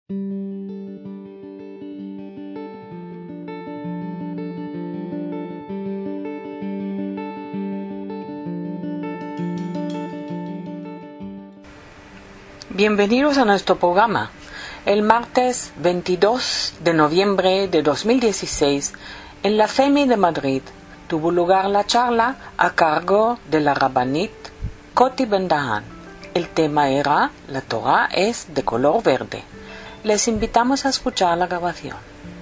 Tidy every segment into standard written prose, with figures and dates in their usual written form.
Bienvenidos a nuestro programa. El martes 22 de noviembre de 2016, en la FEMI de Madrid, tuvo lugar la charla a cargo de la Rabbanit Koti Ben-Dahan. El tema era "La Torah es de color verde". Les invitamos a escuchar la grabación.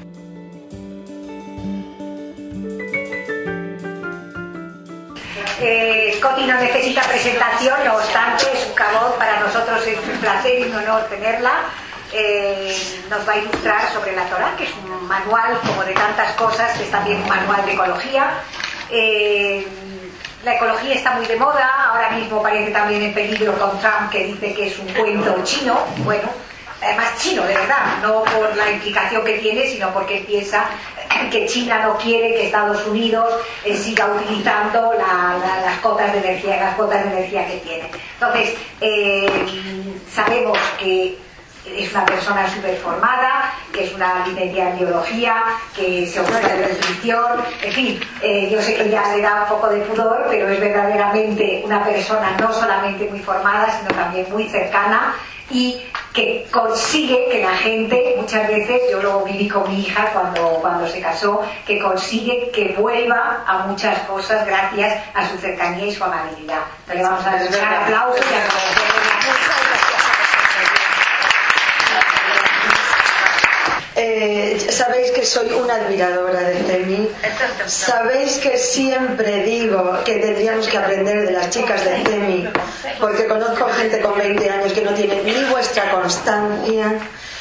Koti no necesita presentación, no obstante es un cabot, para nosotros es un placer y un honor tenerla. Nos va a ilustrar sobre la Torah, que es un manual, como de tantas cosas, que es también un manual de ecología. La ecología está muy de moda, ahora mismo parece también en peligro con Trump, que dice que es un cuento chino. Bueno, además chino de verdad, no por la implicación que tiene, sino porque él piensa que China no quiere que Estados Unidos siga utilizando las cuotas de energía que tiene. Entonces, sabemos que es una persona súper formada, que es una licenciada en biología, que se ocupa de nutrición, en fin, yo sé que ya le da un poco de pudor, pero es verdaderamente una persona no solamente muy formada, sino también muy cercana, y que consigue que la gente, muchas veces, yo lo viví con mi hija cuando se casó, que consigue que vuelva a muchas cosas gracias a su cercanía y su amabilidad. Entonces le vamos a dar un aplauso y agradecerle la musa. Sabéis que soy una admiradora de CEMI. Sabéis que siempre digo que tendríamos que aprender de las chicas de CEMI, porque conozco gente con 20 años que no tiene ni vuestra constancia,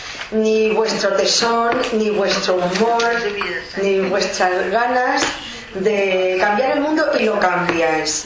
ni vuestro tesón, ni vuestro humor, ni vuestras ganas de cambiar el mundo, y lo cambiáis.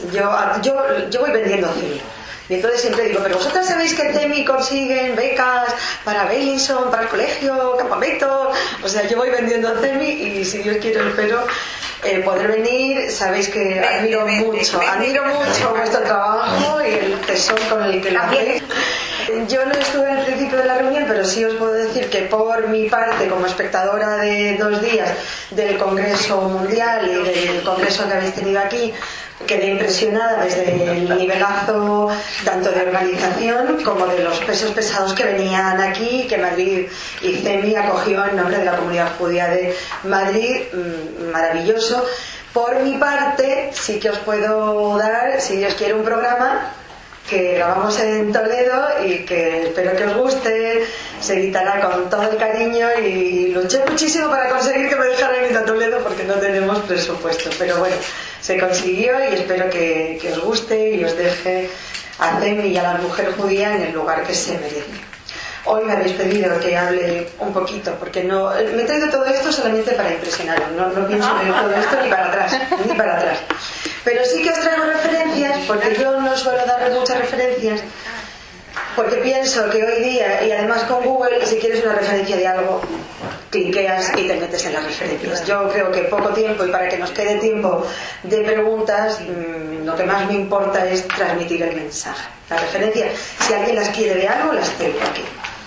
Yo voy vendiendo CEMI. Y entonces siempre digo, pero vosotras sabéis que CEMI consiguen becas para Bellinson, para el colegio, campamento. O sea, yo voy vendiendo CEMI y si Dios quiere espero poder venir. Sabéis que admiro mucho vuestro trabajo y el tesón con el que lo hacéis. Yo no estuve al principio de la reunión, pero sí os puedo decir que por mi parte, como espectadora de 2 días del Congreso Mundial y del Congreso que habéis tenido aquí, quedé impresionada desde el nivelazo tanto de organización como de los pesos pesados que venían aquí, que Madrid y CEMI acogió en nombre de la comunidad judía de Madrid. Maravilloso. Por mi parte, sí que os puedo dar, si Dios quiere, un programa que grabamos en Toledo y que espero que os guste. Se editará con todo el cariño y luché muchísimo para conseguir que me dejaran ir a Toledo porque no tenemos presupuesto, pero bueno, se consiguió y espero que os guste y os deje a CEMI y a la mujer judía en el lugar que se merece. Hoy me habéis pedido que hable un poquito, porque no me he traído todo esto solamente para impresionaros, no pienso ver todo esto ni para atrás. Pero sí que os traigo referencias, porque yo no suelo darles muchas referencias, porque pienso que hoy día, y además con Google, si quieres una referencia de algo, cliqueas y te metes en las referencias. Yo creo que poco tiempo, y para que nos quede tiempo de preguntas, lo que más me importa es transmitir el mensaje. Las referencias, si alguien las quiere de algo, las tengo aquí.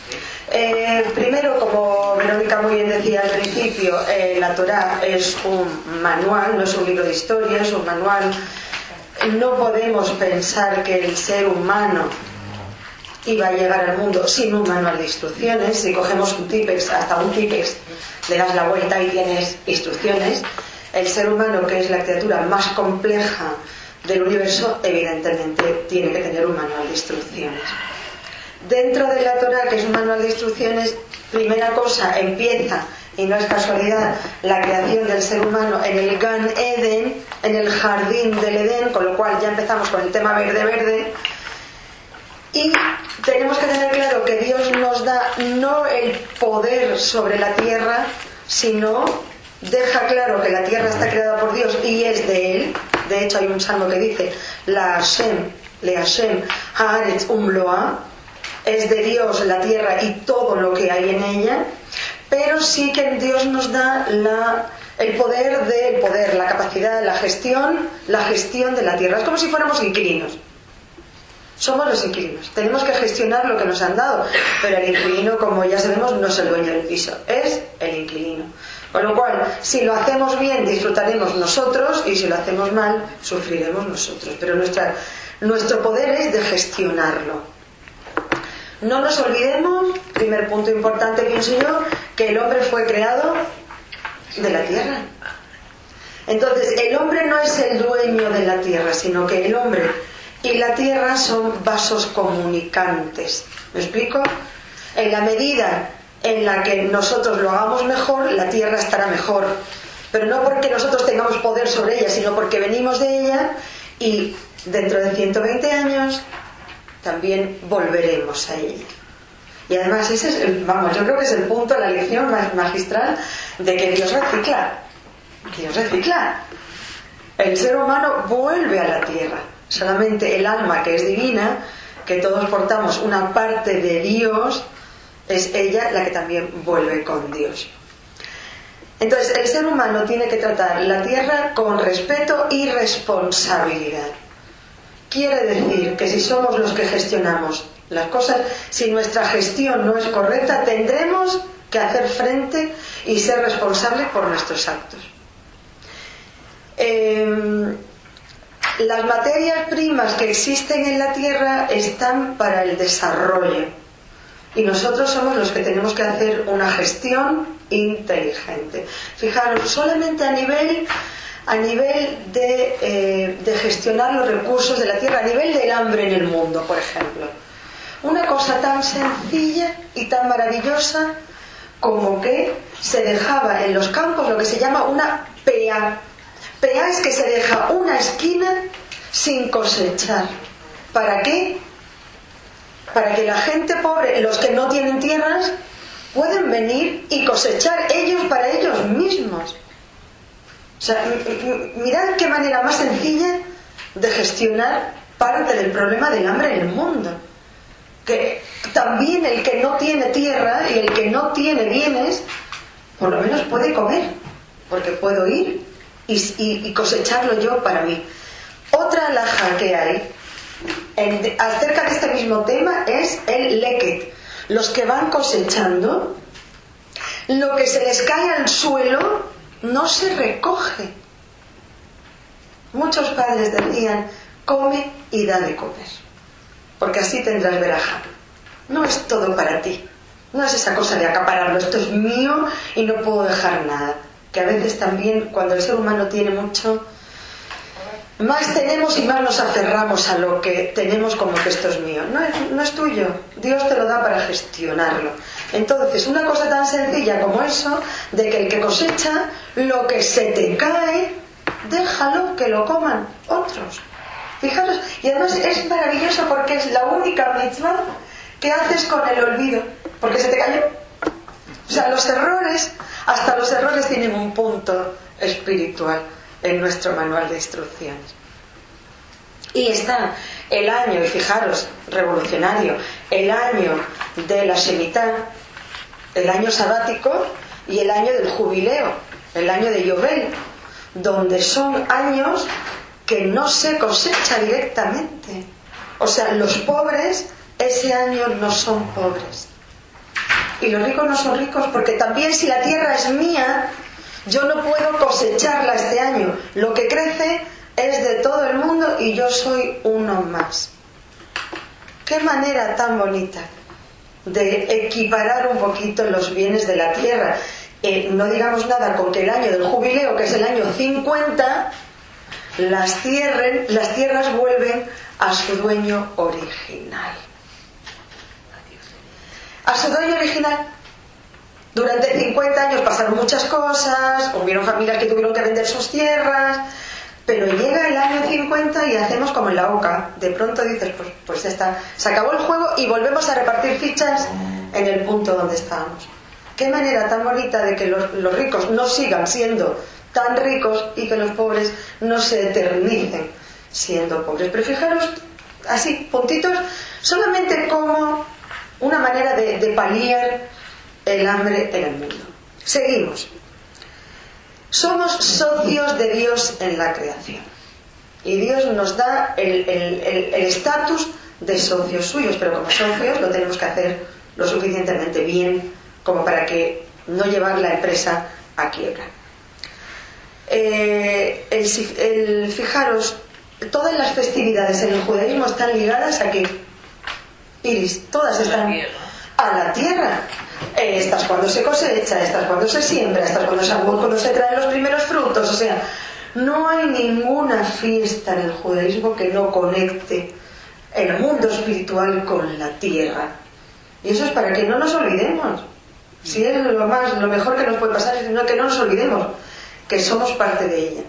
Primero, como Verónica muy bien decía al principio, la Torah es un manual, no es un libro de historia, es un manual. No podemos pensar que el ser humano iba a llegar al mundo sin un manual de instrucciones. Si cogemos un Tipex, hasta un Tipex, le das la vuelta y tienes instrucciones. El ser humano, que es la criatura más compleja del universo, evidentemente tiene que tener un manual de instrucciones. Dentro de la Torah, que es un manual de instrucciones, primera cosa, empieza, y no es casualidad, la creación del ser humano en el Gan Eden, en el jardín del Edén, con lo cual ya empezamos con el tema verde. Y tenemos que tener claro que Dios nos da no el poder sobre la tierra, sino deja claro que la tierra está creada por Dios y es de Él. De hecho hay un salmo que dice la Hashem, le Hashem haaretz umloa, es de Dios la tierra y todo lo que hay en ella. Pero sí que Dios nos da el poder, la capacidad, la gestión de la tierra. Es como si fuéramos inquilinos. Somos los inquilinos. Tenemos que gestionar lo que nos han dado, pero el inquilino, como ya sabemos, no es el dueño del piso, es el inquilino. Con lo cual, si lo hacemos bien, disfrutaremos nosotros, y si lo hacemos mal, sufriremos nosotros. Pero nuestro poder es de gestionarlo. No nos olvidemos, primer punto importante, pienso yo, que el hombre fue creado de la tierra. Entonces, el hombre no es el dueño de la tierra, sino que el hombre y la tierra son vasos comunicantes. ¿Me explico? En la medida en la que nosotros lo hagamos mejor, la tierra estará mejor. Pero no porque nosotros tengamos poder sobre ella, sino porque venimos de ella y dentro de 120 años también volveremos a ella. Y además ese es yo creo que es el punto, la lección magistral de que Dios recicla. Dios recicla. El ser humano vuelve a la tierra. Solamente el alma, que es divina, que todos portamos una parte de Dios, es ella la que también vuelve con Dios. Entonces, el ser humano tiene que tratar la tierra con respeto y responsabilidad. Quiere decir que si somos los que gestionamos las cosas, si nuestra gestión no es correcta, tendremos que hacer frente y ser responsables por nuestros actos. Las materias primas que existen en la tierra están para el desarrollo y nosotros somos los que tenemos que hacer una gestión inteligente. Fijaros, solamente a nivel de gestionar los recursos de la tierra, a nivel del hambre en el mundo, por ejemplo. Una cosa tan sencilla y tan maravillosa como que se dejaba en los campos lo que se llama una pea. Pea es que se deja una esquina sin cosechar. ¿Para qué? Para que la gente pobre, los que no tienen tierras, pueden venir y cosechar ellos para ellos mismos. O sea, mirad qué manera más sencilla de gestionar parte del problema del hambre en el mundo. Que también el que no tiene tierra y el que no tiene bienes, por lo menos puede comer, porque puedo ir y cosecharlo yo para mí. Otra alhaja que hay acerca de este mismo tema es el leket. Los que van cosechando, lo que se les cae al suelo no se recoge. Muchos padres decían: come y da de comer, porque así tendrás veraja. No es todo para ti, no es esa cosa de acapararlo, esto es mío y no puedo dejar nada. Que a veces también, cuando el ser humano tiene mucho, más tenemos y más nos aferramos a lo que tenemos, como que esto es mío. No es tuyo, Dios te lo da para gestionarlo. Entonces, una cosa tan sencilla como eso, de que el que cosecha, lo que se te cae, déjalo que lo coman otros. Fijaros, y además es maravilloso porque es la única mitzvah que haces con el olvido, porque se te cayó. O sea, los errores, hasta los errores tienen un punto espiritual en nuestro manual de instrucciones. Y está el año, y fijaros, revolucionario, el año de la Shemitah, el año sabático y el año del jubileo, el año de Yobel, donde son años que no se cosecha directamente. O sea, los pobres ese año no son pobres. Y los ricos no son ricos, porque también si la tierra es mía, yo no puedo cosecharla este año. Lo que crece es de todo el mundo y yo soy uno más. Qué manera tan bonita de equiparar un poquito los bienes de la tierra. No digamos nada con que el año del jubileo, que es el año 50, las tierras vuelven a su dueño original. A su dueño original. Durante 50 años pasaron muchas cosas, hubieron familias que tuvieron que vender sus tierras, pero llega el año 50 y hacemos como en la OCA. De pronto dices, pues ya está, se acabó el juego y volvemos a repartir fichas en el punto donde estábamos. Qué manera tan bonita de que los ricos no sigan siendo tan ricos y que los pobres no se eternicen siendo pobres. Pero fijaros, así, puntitos, solamente como una manera de paliar el hambre en el mundo. Seguimos. Somos socios de Dios en la creación. Y Dios nos da el estatus de socios suyos, pero como socios lo tenemos que hacer lo suficientemente bien como para que no llevar la empresa a quiebra. Fijaros, todas las festividades en el judaísmo están ligadas a ¿qué? Iris, todas están a la tierra. Estas cuando se cosecha, estas cuando se siembra, estas cuando se traen los primeros frutos. O sea, no hay ninguna fiesta en el judaísmo que no conecte el mundo espiritual con la tierra. Y eso es para que no nos olvidemos. Si es lo mejor que nos puede pasar, es que no nos olvidemos que somos parte de ella.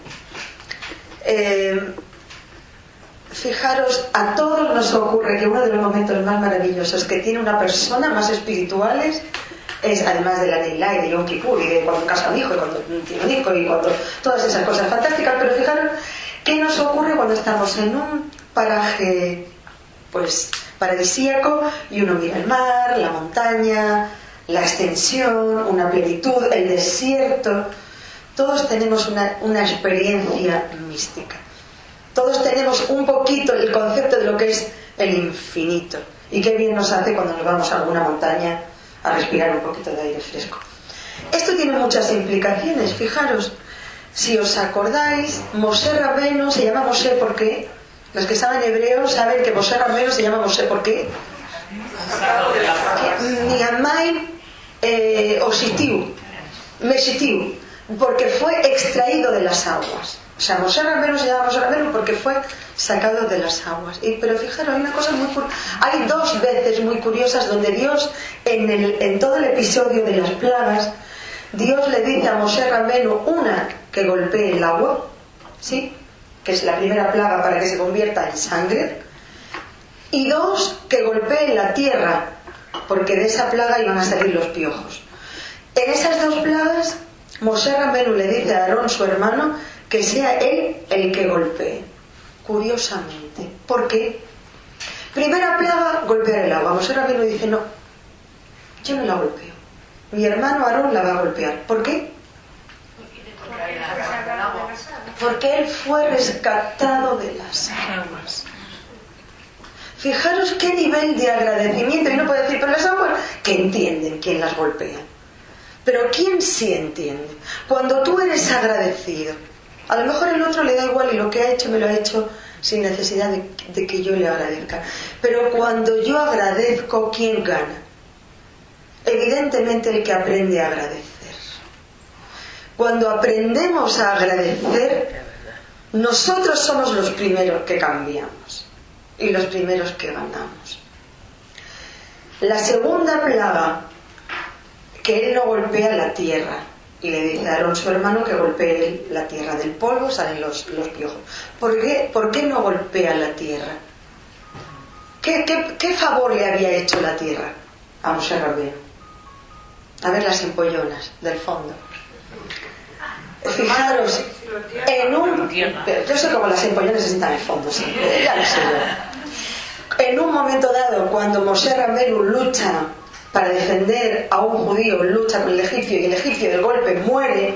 Fijaros, a todos nos ocurre que uno de los momentos más maravillosos que tiene una persona más espirituales es, además de la Neilá y de Yom Kippur y de cuando casa un hijo y cuando tiene un hijo y cuando todas esas cosas fantásticas, pero fijaros qué nos ocurre cuando estamos en un paraje pues paradisíaco y uno mira el mar, la montaña, la extensión, una plenitud, el desierto. Todos tenemos una experiencia mística. Todos tenemos un poquito el concepto de lo que es el infinito. Y qué bien nos hace cuando nos vamos a alguna montaña a respirar un poquito de aire fresco. Esto tiene muchas implicaciones. Fijaros, si os acordáis, Moshe Rabbeinu se llama Moshe ¿por qué? Los que saben hebreo saben que Moshe Rabbeinu se llama Moshe ¿por qué? Niamai Ositiu, Meshitiu, porque fue extraído de las aguas. O sea, Moshe Rabbeinu se llama Moshe Rabbeinu porque fue sacado de las aguas. Pero fijaros, hay una cosa hay dos veces muy curiosas donde Dios, en todo el episodio de las plagas, Dios le dice a Moshe Rabbeinu, una, que golpee el agua, ¿sí? Que es la primera plaga para que se convierta en sangre, y dos, que golpee la tierra, porque de esa plaga iban a salir los piojos. En esas dos plagas, Moshe Rabbeinu le dice a Aarón, su hermano, que sea él el que golpee. Curiosamente. ¿Por qué? Primera plaga, golpear el agua. Moshe Rabbeinu dice, no, yo no la golpeo. Mi hermano Aarón la va a golpear. ¿Por qué? Porque él fue rescatado de las aguas. Fijaros qué nivel de agradecimiento. Y no puede decir, pero las aguas, que entienden quién las golpea. Pero ¿quién sí entiende? Cuando tú eres agradecido, a lo mejor el otro le da igual y lo que ha hecho me lo ha hecho sin necesidad de que yo le agradezca. Pero cuando yo agradezco, ¿quién gana? Evidentemente el que aprende a agradecer. Cuando aprendemos a agradecer, nosotros somos los primeros que cambiamos y los primeros que ganamos. La segunda plaga, que él no golpea la tierra, y le dice a Aarón, su hermano, que golpee la tierra. Del polvo salen los piojos. ¿Por qué no golpea la tierra? ¿Qué favor le había hecho la tierra a Moshe Rabbeinu? A ver las empollonas del fondo. Fijaros, yo sé cómo las empollonas se sientan en el fondo, sí, ya lo sé yo. En un momento dado, cuando Moshe Rabbeinu lucha para defender a un judío, lucha con el egipcio y el egipcio del golpe muere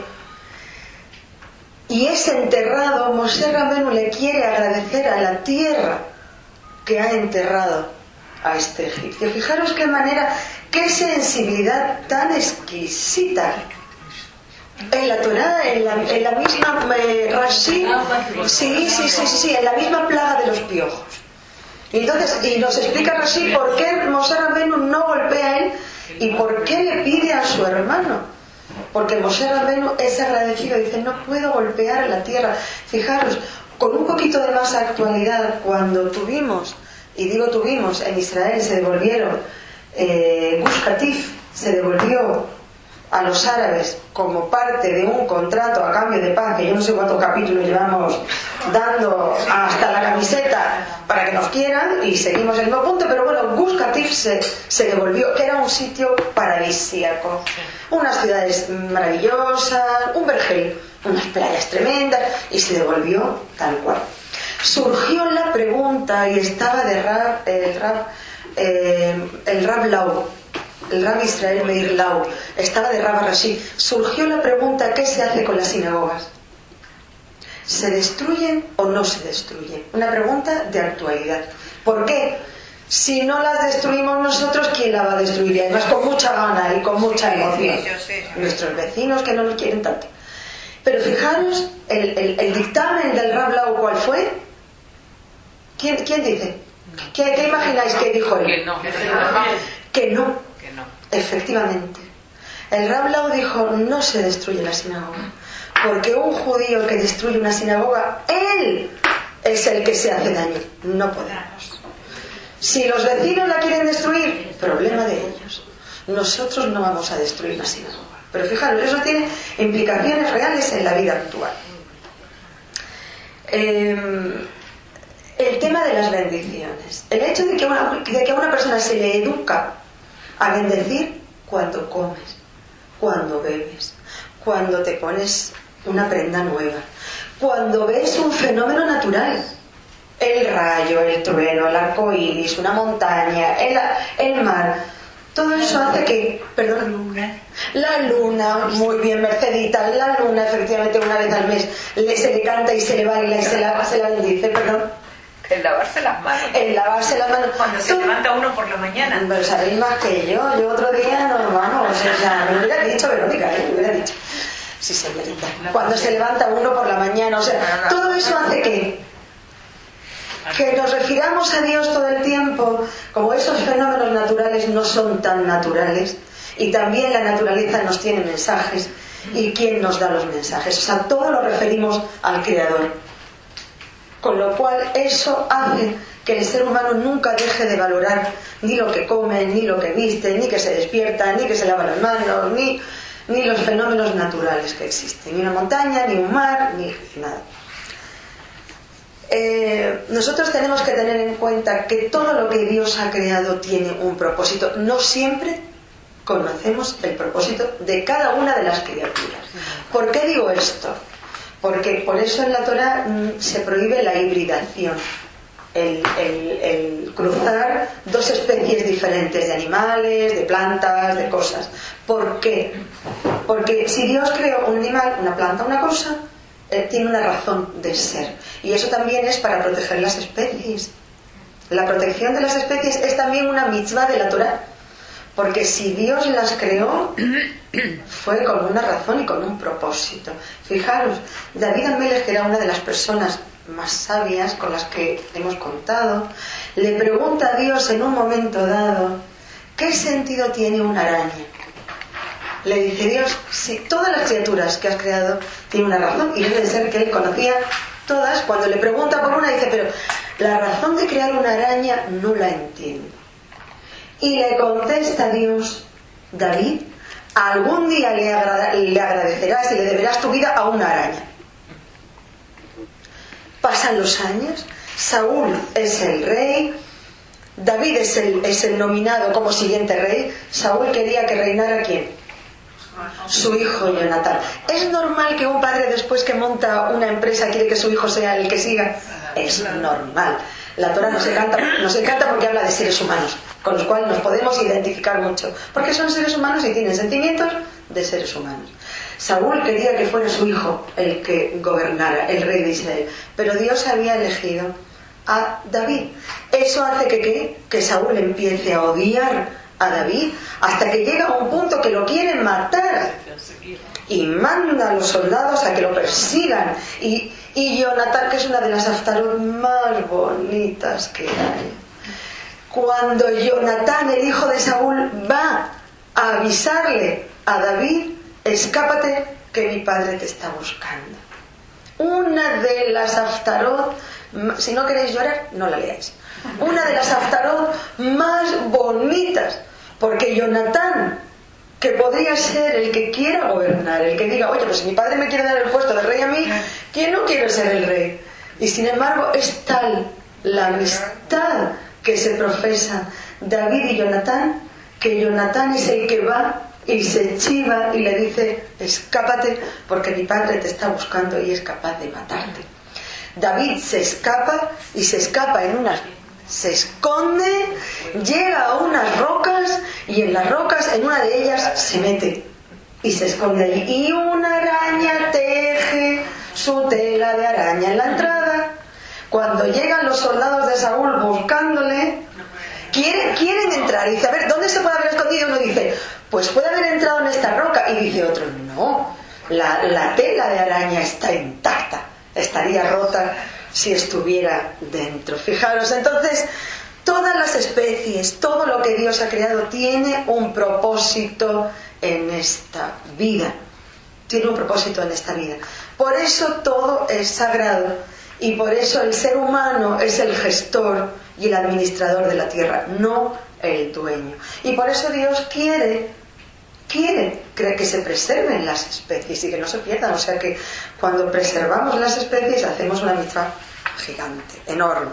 y es enterrado, Moshe Rabbeinu le quiere agradecer a la tierra que ha enterrado a este egipcio. Fijaros qué manera, qué sensibilidad tan exquisita. En la Torá, en la misma Rashi, sí, en la misma plaga de los piojos. Entonces, y nos explica Rashi por qué Moshe Rabbeinu no golpea a él y por qué le pide a su hermano. Porque Moshe Rabbeinu es agradecido, dice, no puedo golpear la tierra. Fijaros, con un poquito de más actualidad, cuando tuvimos, y digo tuvimos, en Israel se devolvieron, Gush Katif se devolvió a los árabes como parte de un contrato a cambio de paz, que yo no sé cuántos capítulos llevamos dando hasta la camiseta para que nos quieran, y seguimos en el mismo punto, pero bueno, Gush Katif se devolvió, que era un sitio paradisíaco, unas ciudades maravillosas, un vergel, unas playas tremendas, y se devolvió tal cual. Surgió la pregunta, y estaba el Rab Lau, el Rab Israel Meir Lau, estaba de Rab Rashi. Surgió la pregunta, ¿qué se hace con las sinagogas? ¿Se destruyen o no se destruyen? Una pregunta de actualidad. ¿Por qué? Si no las destruimos nosotros, ¿quién la va a destruir? Y además con mucha gana y con mucha emoción. Nuestros vecinos que no nos quieren tanto. Pero fijaros, el dictamen del Rav Lau, ¿cuál fue? ¿Quién dice? ¿Qué imagináis que dijo él? Que no. Efectivamente. El Rav Lau dijo, no se destruye la sinagoga. Porque un judío que destruye una sinagoga, él es el que se hace daño. No podemos. Si los vecinos la quieren destruir, problema de ellos. Nosotros no vamos a destruir la sinagoga. Pero fijaros, eso tiene implicaciones reales en la vida actual. El tema de las bendiciones. El hecho de que a una persona se le educa a bendecir cuando comes, cuando bebes, cuando te pones una prenda nueva, cuando ves un fenómeno natural. El rayo, el trueno, el arco iris, una montaña, el mar. Todo eso hace que... Perdón. La luna, muy bien, Mercedita. La luna, efectivamente, una vez al mes se le canta y se le baila y se la bendice. Perdón. El lavarse las manos. El lavarse las manos. Cuando se levanta uno por la mañana. Pero sabéis más que yo. Yo otro día no, vamos. O sea, me hubiera dicho, Verónica, me hubiera dicho. Sí, señorita. Cuando se levanta uno por la mañana. O sea, todo eso hace que nos refiramos a Dios todo el tiempo, como esos fenómenos naturales no son tan naturales, y también la naturaleza nos tiene mensajes, y ¿quién nos da los mensajes? O sea, todo lo referimos al Creador, con lo cual eso hace que el ser humano nunca deje de valorar ni lo que come, ni lo que viste, ni que se despierta, ni que se lava las manos, ni los fenómenos naturales que existen, ni una montaña, ni un mar, ni nada. Nosotros tenemos que tener en cuenta que todo lo que Dios ha creado tiene un propósito. No siempre conocemos el propósito de cada una de las criaturas. ¿Por qué digo esto? Porque por eso en la Torá se prohíbe la hibridación, el cruzar dos especies diferentes de animales, de plantas, de cosas. ¿Por qué? Porque si Dios creó un animal, una planta, una cosa, tiene una razón de ser, y eso también es para proteger las especies. La protección de las especies es también una mitzvah de la Torá, porque si Dios las creó fue con una razón y con un propósito. Fijaros, David Amelech, que era una de las personas más sabias con las que hemos contado, le pregunta a Dios en un momento dado, ¿qué sentido tiene una araña? Le dice Dios, si todas las criaturas que has creado tienen una razón, y debe de ser que él conocía todas. Cuando le pregunta por una, dice, pero la razón de crear una araña no la entiendo. Y le contesta Dios, David, algún día le agradecerás y le deberás tu vida a una araña. Pasan los años, Saúl es el rey, David es el nominado como siguiente rey. Saúl quería que reinara ¿quién? Su hijo Jonatán. ¿Es normal que un padre, después que monta una empresa, quiere que su hijo sea el que siga? Es normal. La Torá nos encanta porque habla de seres humanos, con los cuales nos podemos identificar mucho, porque son seres humanos y tienen sentimientos de seres humanos. Saúl quería que fuera su hijo el que gobernara, el rey de Israel, pero Dios había elegido a David. Eso hace que Saúl empiece a odiar a David, hasta que llega a un punto que lo quieren matar y manda a los soldados a que lo persigan, y Jonatán, que es una de las Haftarot más bonitas que hay, cuando Jonatán, el hijo de Saúl, va a avisarle a David, escápate que mi padre te está buscando. Una de las Haftarot, si no queréis llorar, no la leáis. Una de las Haftarot más bonitas, porque Jonatán, que podría ser el que quiera gobernar, el que diga, oye, pues si mi padre me quiere dar el puesto de rey a mí, ¿quién no quiere ser el rey? Y sin embargo es tal la amistad que se profesa David y Jonatán, que Jonatán es el que va y se chiva y le dice, escápate porque mi padre te está buscando y es capaz de matarte. David se escapa, y se escapa se esconde, llega a unas rocas, y en las rocas, en una de ellas, se mete y se esconde allí, y una araña teje su tela de araña en la entrada. Cuando llegan los soldados de Saúl buscándole, quieren entrar. Y dice, a ver, ¿dónde se puede haber escondido? Uno dice, pues puede haber entrado en esta roca. Y dice otro, no, la tela de araña está intacta, estaría rota si estuviera dentro. Fijaros, entonces, todas las especies, todo lo que Dios ha creado tiene un propósito en esta vida. Tiene un propósito en esta vida. Por eso todo es sagrado y por eso el ser humano es el gestor y el administrador de la tierra, no el dueño. Y por eso Dios quiere que se preserven las especies y que no se pierdan. O sea que cuando preservamos las especies hacemos una mitzvah gigante, enorme.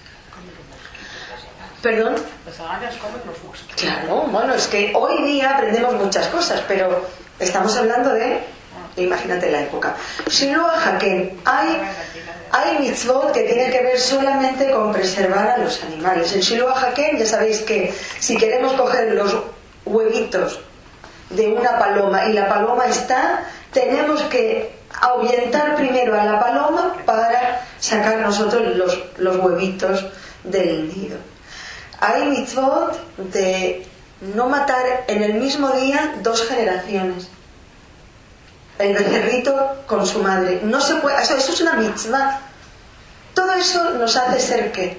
¿Perdón? Las arañas comen los mosquitos. Claro, bueno, es que hoy día aprendemos muchas cosas, pero estamos hablando de, imagínate la época. Shiloh HaKen, hay mitzvot que tienen que ver solamente con preservar a los animales. En Shiloh HaKen ya sabéis que si queremos coger los huevitos de una paloma y la paloma está, tenemos que ahuyentar primero a la paloma para sacar nosotros los huevitos del nido. Hay mitzvot de no matar en el mismo día 2 generaciones. El becerrito con su madre. No se puede, eso es una mitzvah. Todo eso nos hace ser ¿qué?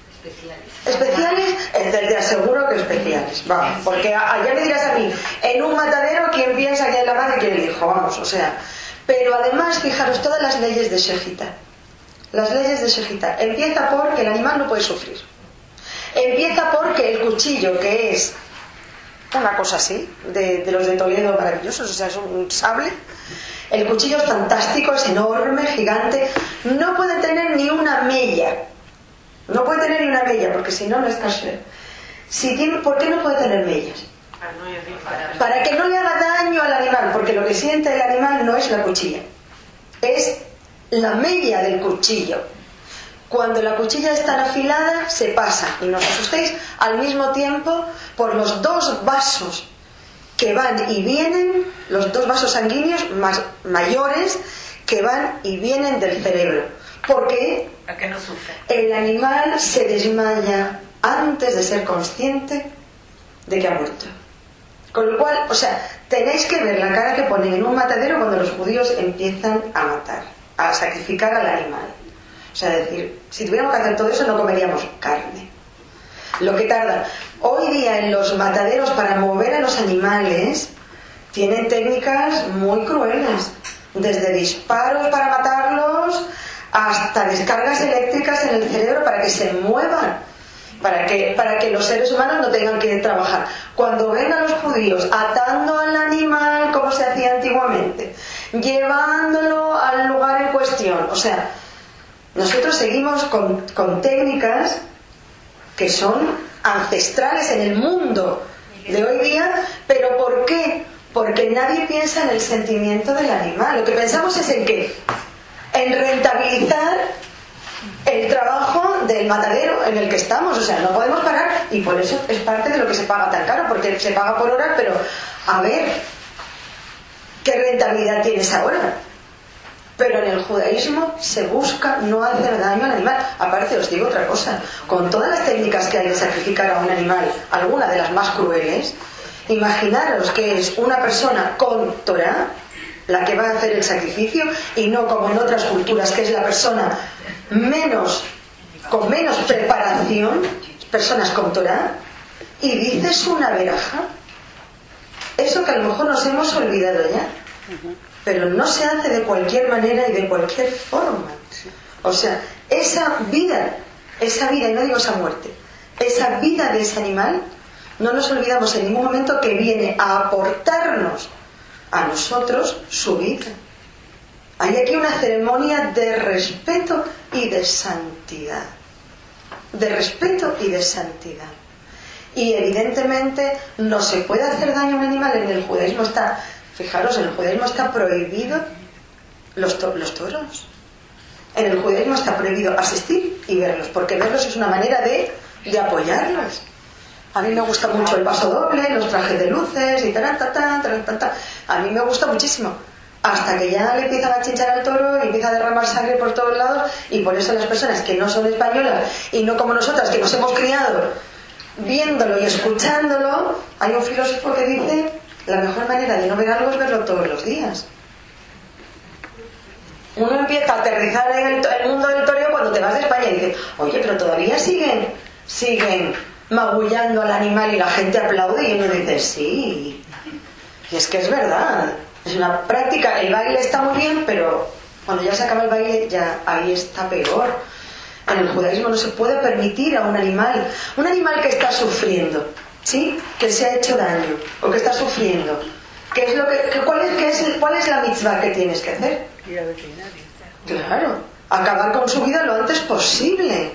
Especiales, te aseguro que especiales. Vamos, porque ya me dirás a mí, en un matadero, ¿quién piensa que es la madre y quién el hijo? Vamos, o sea. Pero además, fijaros, todas las leyes de Shejita. Las leyes de Shejita. Empieza por que el animal no puede sufrir. Empieza porque el cuchillo, que es una cosa así, de los de Toledo maravillosos, o sea, es un sable. El cuchillo es fantástico, es enorme, gigante. No puede tener ni una mella. No puede tener ni una mella, porque si no, no es kasher. ¿Por qué no puede tener mellas? Para que no le haga daño al animal, porque lo que siente el animal no es la cuchilla, es la mella del cuchillo. Cuando la cuchilla es tan afilada, se pasa, y no os asustéis, al mismo tiempo por los 2 vasos que van y vienen, los 2 vasos sanguíneos mayores que van y vienen del cerebro. Porque el animal se desmaya antes de ser consciente de que ha muerto. Con lo cual, o sea, tenéis que ver la cara que ponen en un matadero cuando los judíos empiezan a matar, a sacrificar al animal. O sea, decir, si tuviéramos que hacer todo eso no comeríamos carne. Lo que tarda. Hoy día en los mataderos para mover a los animales tienen técnicas muy crueles. Desde disparos para matarlos hasta descargas eléctricas en el cerebro para que se muevan. Para que los seres humanos no tengan que trabajar. Cuando ven a los judíos atando al animal como se hacía antiguamente, llevándolo al lugar en cuestión, o sea, nosotros seguimos con técnicas que son ancestrales en el mundo de hoy día, pero ¿por qué? Porque nadie piensa en el sentimiento del animal. Lo que pensamos es en qué, en rentabilizar el trabajo del matadero en el que estamos. O sea, no podemos parar, y por eso es parte de lo que se paga tan caro, porque se paga por hora. Pero a ver, ¿qué rentabilidad tienes ahora? Pero en el judaísmo se busca no hacer daño al animal. Aparte, os digo otra cosa, con todas las técnicas que hay de sacrificar a un animal, alguna de las más crueles, imaginaros que es una persona con Torah la que va a hacer el sacrificio, y no como en otras culturas, que es la persona con menos preparación, personas con Torah, y dices una veraja. Eso que a lo mejor nos hemos olvidado ya, pero no se hace de cualquier manera y de cualquier forma. O sea, esa vida, y no digo esa muerte, esa vida de ese animal, no nos olvidamos en ningún momento que viene a aportarnos a nosotros su vida. Hay aquí una ceremonia de respeto y de santidad. De respeto y de santidad. Y evidentemente no se puede hacer daño a un animal. En el judaísmo está, fijaros, en el judaísmo está prohibido los toros. En el judaísmo está prohibido asistir y verlos, porque verlos es una manera de apoyarlos. A mí me gusta mucho el paso doble, los trajes de luces y a mí me gusta muchísimo. Hasta que ya le empiezan a chinchar al toro y empieza a derramar sangre por todos lados, y por eso las personas que no son españolas y no como nosotras, que nos hemos criado viéndolo y escuchándolo, hay un filósofo que dice: la mejor manera de no ver algo es verlo todos los días. Uno empieza a aterrizar en el mundo del toreo cuando te vas de España y dices: oye, pero todavía siguen magullando al animal y la gente aplaude, y uno dice: sí. Y es que es verdad, es una práctica. El baile está muy bien, pero cuando ya se acaba el baile, ya ahí está peor. En el judaísmo no se puede permitir a un animal que está sufriendo, ¿sí?, que se ha hecho daño o que está sufriendo. ¿Qué es lo cuál es la mitzvah que tienes que hacer? Ir al veterinario. Claro, acabar con su vida lo antes posible.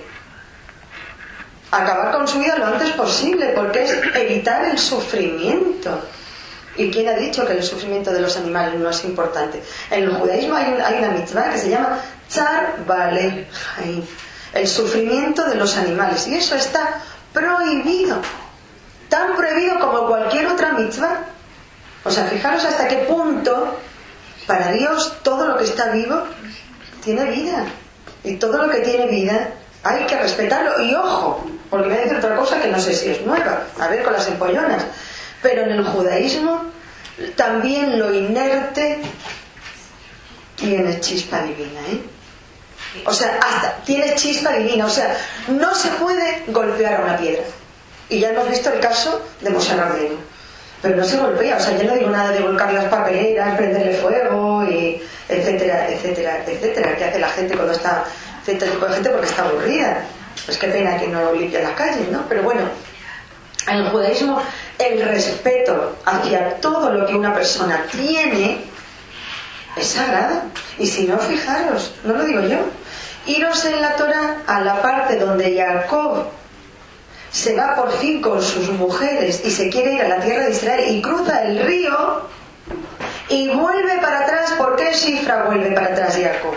Acabar con su vida lo antes posible, porque es evitar el sufrimiento. ¿Y quién ha dicho que el sufrimiento de los animales no es importante? En el judaísmo hay una mitzvah que se llama Tzar Baalei Chaim, el sufrimiento de los animales, y eso está prohibido, tan prohibido como cualquier otra mitzvah. O sea, fijaros hasta qué punto para Dios todo lo que está vivo tiene vida, y todo lo que tiene vida hay que respetarlo. Y ojo, porque voy a decir otra cosa que no sé si es nueva, a ver con las empollonas, pero en el judaísmo también lo inerte tiene chispa divina, O sea, hasta tiene chispa divina. O sea, no se puede golpear a una piedra. Y ya hemos visto el caso de Moshe Rabbeinu, pero no se golpea. O sea, yo no digo nada de volcar las papeleras, prenderle fuego, y etcétera, etcétera, etcétera, que hace la gente cuando está, cierto tipo de gente, porque está aburrida. Pues qué pena que no limpia las calles, ¿no? Pero bueno, en el judaísmo el respeto hacia todo lo que una persona tiene es sagrado. Y si no, fijaros, no lo digo yo, iros en la Torá a la parte donde Jacob se va por fin con sus mujeres y se quiere ir a la tierra de Israel y cruza el río y vuelve para atrás. ¿Por qué Shifra vuelve para atrás, Jacob?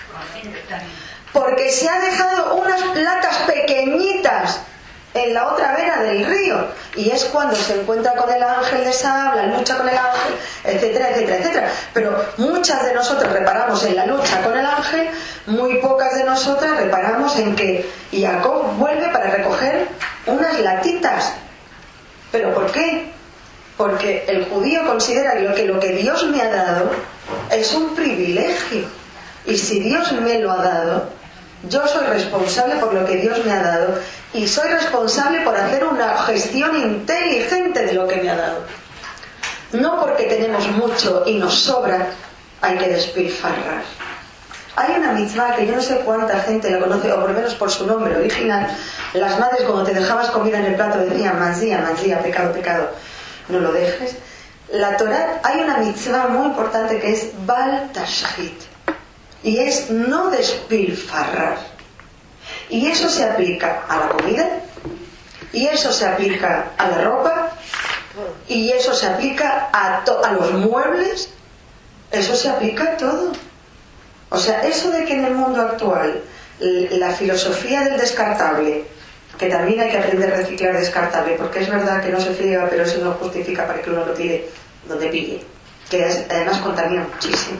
Porque se ha dejado unas placas pequeñitas en la otra vera del río, y es cuando se encuentra con el ángel de Sab, la lucha con el ángel, etcétera, etcétera, etcétera. Pero muchas de nosotras reparamos en la lucha con el ángel, muy pocas de nosotras reparamos en que Jacob vuelve para recoger unas latitas. ¿Pero por qué? Porque el judío considera que lo que Dios me ha dado es un privilegio, y si Dios me lo ha dado, yo soy responsable por lo que Dios me ha dado, y soy responsable por hacer una gestión inteligente de lo que me ha dado. No porque tenemos mucho y nos sobra hay que despilfarrar. Hay una mitzvah que yo no sé cuánta gente la conoce, o por lo menos por su nombre original. Las madres, cuando te dejabas comida en el plato, decían: manzía, manzía, pecado, pecado, no lo dejes. La Torá, hay una mitzvah muy importante que es Bal Tashchit, y es no despilfarrar. Y eso se aplica a la comida, y eso se aplica a la ropa, y eso se aplica a los muebles, eso se aplica a todo. O sea, eso de que en el mundo actual la filosofía del descartable, que también hay que aprender a reciclar descartable, porque es verdad que no se friega, pero eso no justifica para que uno lo tire donde pille, que además contamina muchísimo.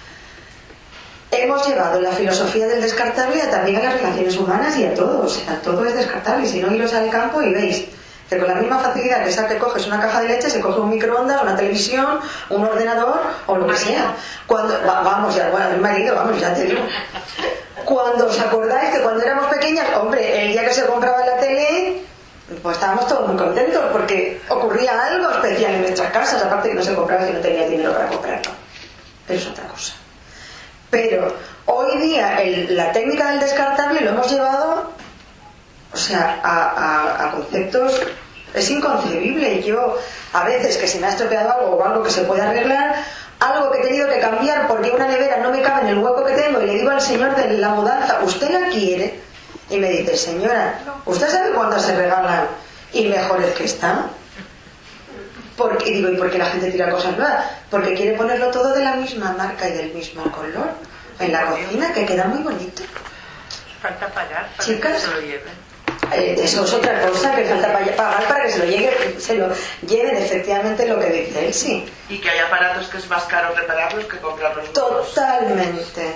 Hemos llevado la filosofía del descartable también a las relaciones humanas y a todo. O sea, todo es descartable. Si no, iros al campo y veis que con la misma facilidad que coges una caja de leche, se coge un microondas, una televisión, un ordenador o lo que sea. Cuando vamos, ya, bueno, el marido, vamos, ya te digo. Cuando os acordáis que cuando éramos pequeñas, hombre, el día que se compraba la tele, pues estábamos todos muy contentos porque ocurría algo especial en nuestras casas, aparte que no se compraba si no tenía dinero para comprarlo. Pero es otra cosa. Pero hoy día la técnica del descartable lo hemos llevado, o sea, a conceptos, es inconcebible. Yo a veces que se me ha estropeado algo o algo que se puede arreglar, algo que he tenido que cambiar porque una nevera no me cabe en el hueco que tengo, y le digo al señor de la mudanza: ¿usted la quiere? Y me dice: señora, ¿usted sabe cuántas se regalan y mejores que están? Y digo: ¿y por qué la gente tira cosas nuevas? Porque quiere ponerlo todo de la misma marca y del mismo color en la cocina, que queda muy bonito. Falta pagar para Chicas, que se lo lleven. Eso es otra cosa, que falta pagar para que se lo lleven efectivamente, lo que dice él, sí. Y que hay aparatos que es más caro repararlos que comprarlos nuevos. Totalmente.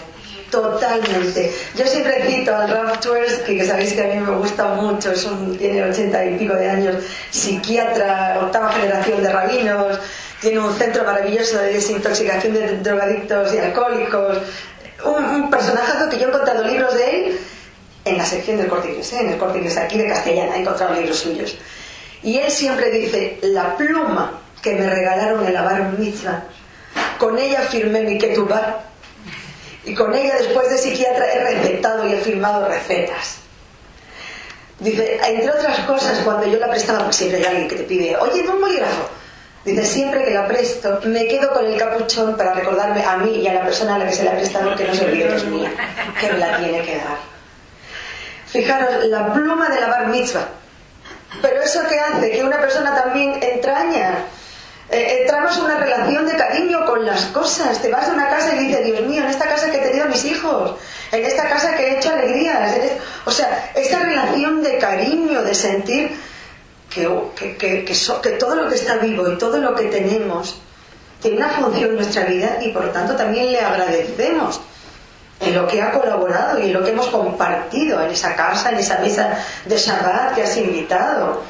Totalmente. Yo siempre cito al Ralph Tversky, que sabéis que a mí me gusta mucho, tiene 80 y pico de años, psiquiatra, 8ª generación de rabinos, tiene un centro maravilloso de desintoxicación de drogadictos y alcohólicos, un personajazo que yo he encontrado libros de él en la sección del Corte Inglés, en el Corte Inglés aquí de Castellana, he encontrado libros suyos. Y él siempre dice, la pluma que me regalaron en la bar mitzvah, con ella firmé mi ketubá, y con ella después de psiquiatra he recetado y he firmado recetas. Dice, entre otras cosas, cuando yo la prestaba, pues siempre hay alguien que te pide, oye, un bolígrafo. Dice, siempre que la presto, me quedo con el capuchón para recordarme a mí y a la persona a la que se la ha prestado que no se olvide que es mía, que me la tiene que dar. Fijaros, la pluma de la bar mitzvah. Pero eso que hace que una persona también entramos en una relación de cariño con las cosas. Te vas a una casa y dices, Dios mío, en esta casa que he tenido a mis hijos, en esta casa que he hecho alegrías, o sea, esta relación de cariño, de sentir que todo lo que está vivo y todo lo que tenemos tiene una función en nuestra vida, y por lo tanto también le agradecemos en lo que ha colaborado y en lo que hemos compartido en esa casa, en esa mesa de Shabbat que has invitado.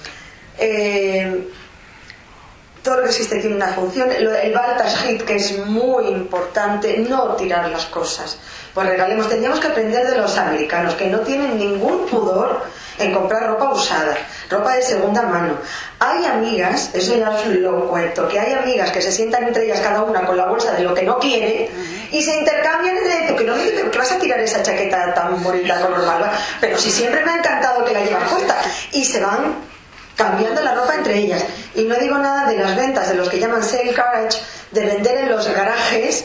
Todo lo que existe tiene una función. El Baal Tashchit, que es muy importante, no tirar las cosas. Pues regalemos, tendríamos que aprender de los americanos, que no tienen ningún pudor en comprar ropa usada, ropa de segunda mano. Hay amigas, eso ya os lo cuento, que hay amigas que se sientan entre ellas cada una con la bolsa de lo que no quiere y se intercambian de que no dices que vas a tirar esa chaqueta tan bonita color malva, pero si siempre me ha encantado que la llevas puesta, y se van cambiando la ropa entre ellas. Y no digo nada de las ventas, de los que llaman sale garage, de vender en los garajes,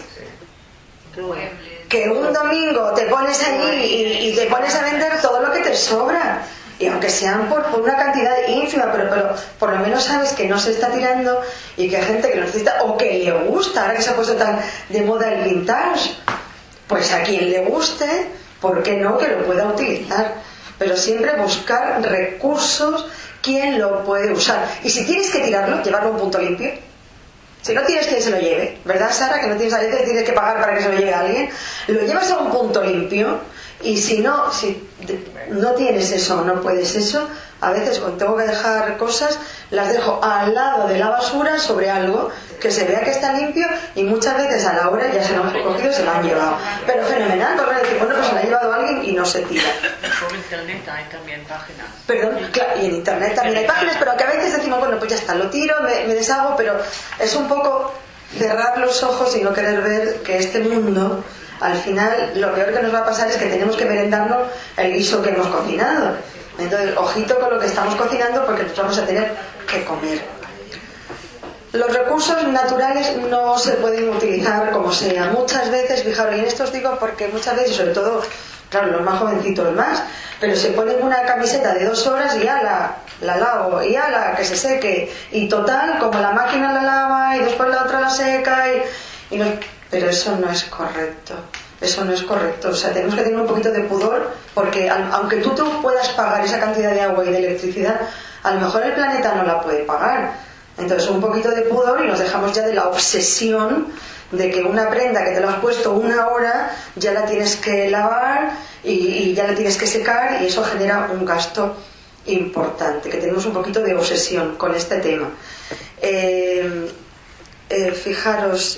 que un domingo te pones allí y te pones a vender todo lo que te sobra, y aunque sean por una cantidad ínfima, pero por lo menos sabes que no se está tirando y que hay gente que lo necesita o que le gusta. Ahora que se ha puesto tan de moda el vintage, pues a quien le guste, ¿por qué no que lo pueda utilizar? Pero siempre buscar recursos, quién lo puede usar, y si tienes que tirarlo, llevarlo a un punto limpio. Si no tienes, quien se lo lleve, ¿verdad, Sara? Que no tienes, a veces tienes que pagar para que se lo lleve a alguien. Lo llevas a un punto limpio, y si no tienes eso o no puedes eso, a veces cuando tengo que dejar cosas, las dejo al lado de la basura sobre algo que se vea que está limpio, y muchas veces a la hora ya se lo han cogido y se lo han llevado. Pero fenomenal, porque decir, bueno, pues se lo ha llevado alguien y no se tira. Por internet hay también páginas. Perdón, claro, y en internet también hay páginas, pero que a veces decimos, bueno, pues ya está, lo tiro, me deshago, pero es un poco cerrar los ojos y no querer ver que este mundo, al final, lo peor que nos va a pasar es que tenemos que merendarnos el guiso que hemos cocinado. Entonces, ojito con lo que estamos cocinando, porque nos vamos a tener que comer. Los recursos naturales no se pueden utilizar como sea. Muchas veces, fijaros, y en esto os digo porque muchas veces, sobre todo, claro, los más jovencitos más, pero se ponen una camiseta de 2 horas y ala, la lavo, y ala, que se seque, y total, como la máquina la lava y después la otra la seca, pero eso no es correcto. Eso no es correcto. O sea, tenemos que tener un poquito de pudor, porque aunque tú puedas pagar esa cantidad de agua y de electricidad, a lo mejor el planeta no la puede pagar. Entonces, un poquito de pudor, y nos dejamos ya de la obsesión de que una prenda que te la has puesto 1 hora ya la tienes que lavar y ya la tienes que secar, y eso genera un gasto importante, que tenemos un poquito de obsesión con este tema. Fijaros,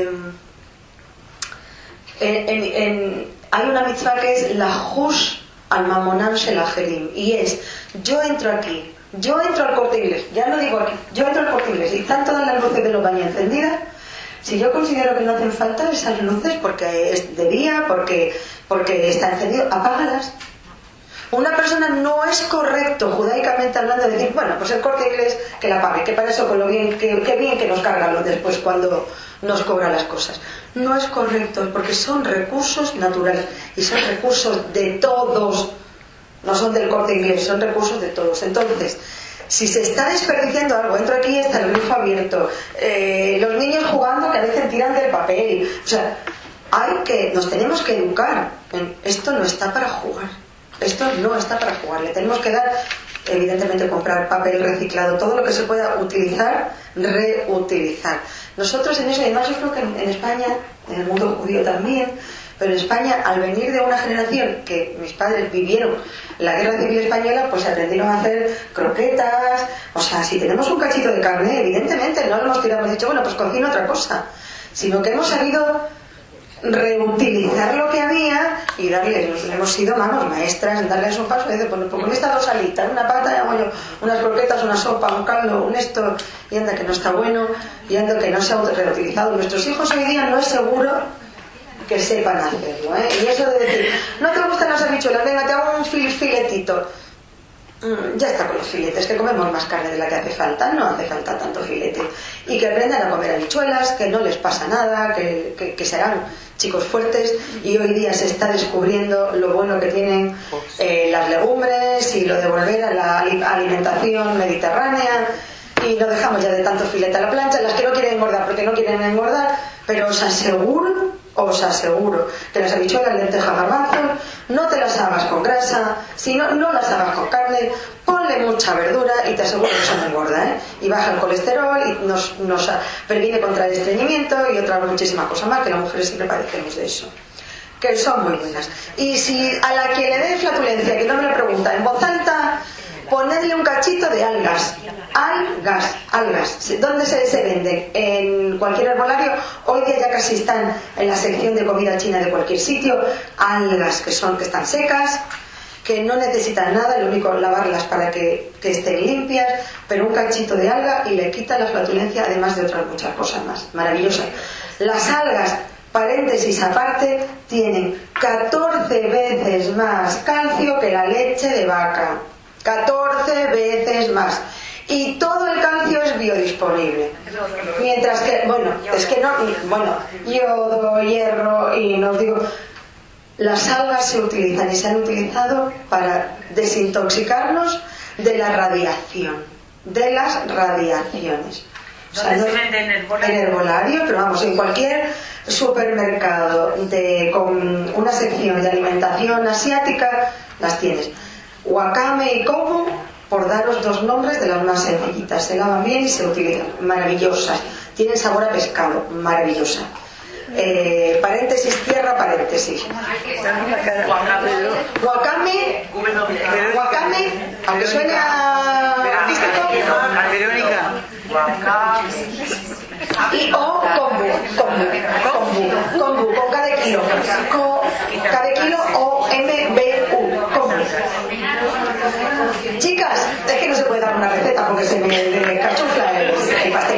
hay una mitzvah que es la hush al mamonán shel ajerim, y es, yo entro aquí, yo entro al Corte Inglés, ya lo digo aquí, yo entro al Corte Inglés y están todas las luces de los baños encendidas. Si yo considero que no hacen falta esas luces porque es de día, porque está encendido, apágalas. Una persona no es correcto, judaicamente hablando, decir, bueno, pues el Corte Inglés que la pague, que para eso con lo bien que bien que nos cargan después cuando nos cobra las cosas. No es correcto, porque son recursos naturales y son recursos de todos. No son del Corte Inglés, son recursos de todos. Entonces, si se está desperdiciando algo, entro aquí y está el grifo abierto, los niños jugando que a veces tiran del papel, o sea, nos tenemos que educar. Esto no está para jugar. Esto no está para jugar. Le tenemos que dar, evidentemente, comprar papel reciclado, todo lo que se pueda utilizar, reutilizar. Nosotros en eso, y además yo creo que en España, en el mundo judío también, Pero en España, al venir de una generación que mis padres vivieron la Guerra Civil Española, pues aprendieron a hacer croquetas. O sea, si tenemos un cachito de carne, evidentemente no lo hemos tirado, hemos dicho, bueno, pues cocino otra cosa, sino que hemos sabido reutilizar lo que había y darle, hemos sido manos maestras en darle su paso, pues con estas dos alitas, una pata, y hago yo unas croquetas, una sopa, un caldo, un esto, y anda que no está bueno, y anda que no se ha reutilizado. Nuestros hijos hoy día no es seguro que sepan hacerlo, ¿eh? Y eso de decir, no te gustan las habichuelas, venga, te hago un filetito. Ya está con los filetes, que comemos más carne de la que hace falta, no hace falta tanto filete. Y que aprendan a comer habichuelas, que no les pasa nada, que serán chicos fuertes. Y hoy día se está descubriendo lo bueno que tienen las legumbres y lo de volver a la alimentación mediterránea. Y no dejamos ya de tanto filete a la plancha, las que no quieren engordar porque no quieren engordar, pero os aseguro que las habichuelas, lentejas, garbanzos, no te las hagas con grasa, sino no las hagas con carne, ponle mucha verdura y te aseguro que eso no engorda, ¿eh? Y baja el colesterol y nos previene contra el estreñimiento y otras muchísimas cosas más, que las mujeres siempre padecemos de eso, que son muy buenas. Y si a la que le dé flatulencia, que no me lo pregunta en voz alta, ponedle un cachito de algas. ¿Dónde se venden? En cualquier herbolario. Hoy día ya casi están en la sección de comida china de cualquier sitio. Algas que están secas, que no necesitan nada, lo único lavarlas para que estén limpias, pero un cachito de alga y le quita la flatulencia, además de otras muchas cosas más. Maravillosa. Las algas, paréntesis aparte, tienen 14 veces más calcio que la leche de vaca. 14 veces más. Y todo el calcio es biodisponible. Mientras que, yodo, hierro, y no os digo, las algas se utilizan y se han utilizado para desintoxicarnos de la radiación, de las radiaciones. O sea, no, en herbolario, pero vamos, en cualquier supermercado con una sección de alimentación asiática, las tienes. Wakame y kombu, por daros dos nombres de las más sencillitas, se lavan bien y se utilizan, maravillosas, tienen sabor a pescado, maravillosa. Paréntesis, cierra paréntesis. Wakame, aunque suene a artístico, y o kombu, con cada kilo, o MBU, kombu. Chicas, es que no se puede dar una receta porque se me cachufla el pastel.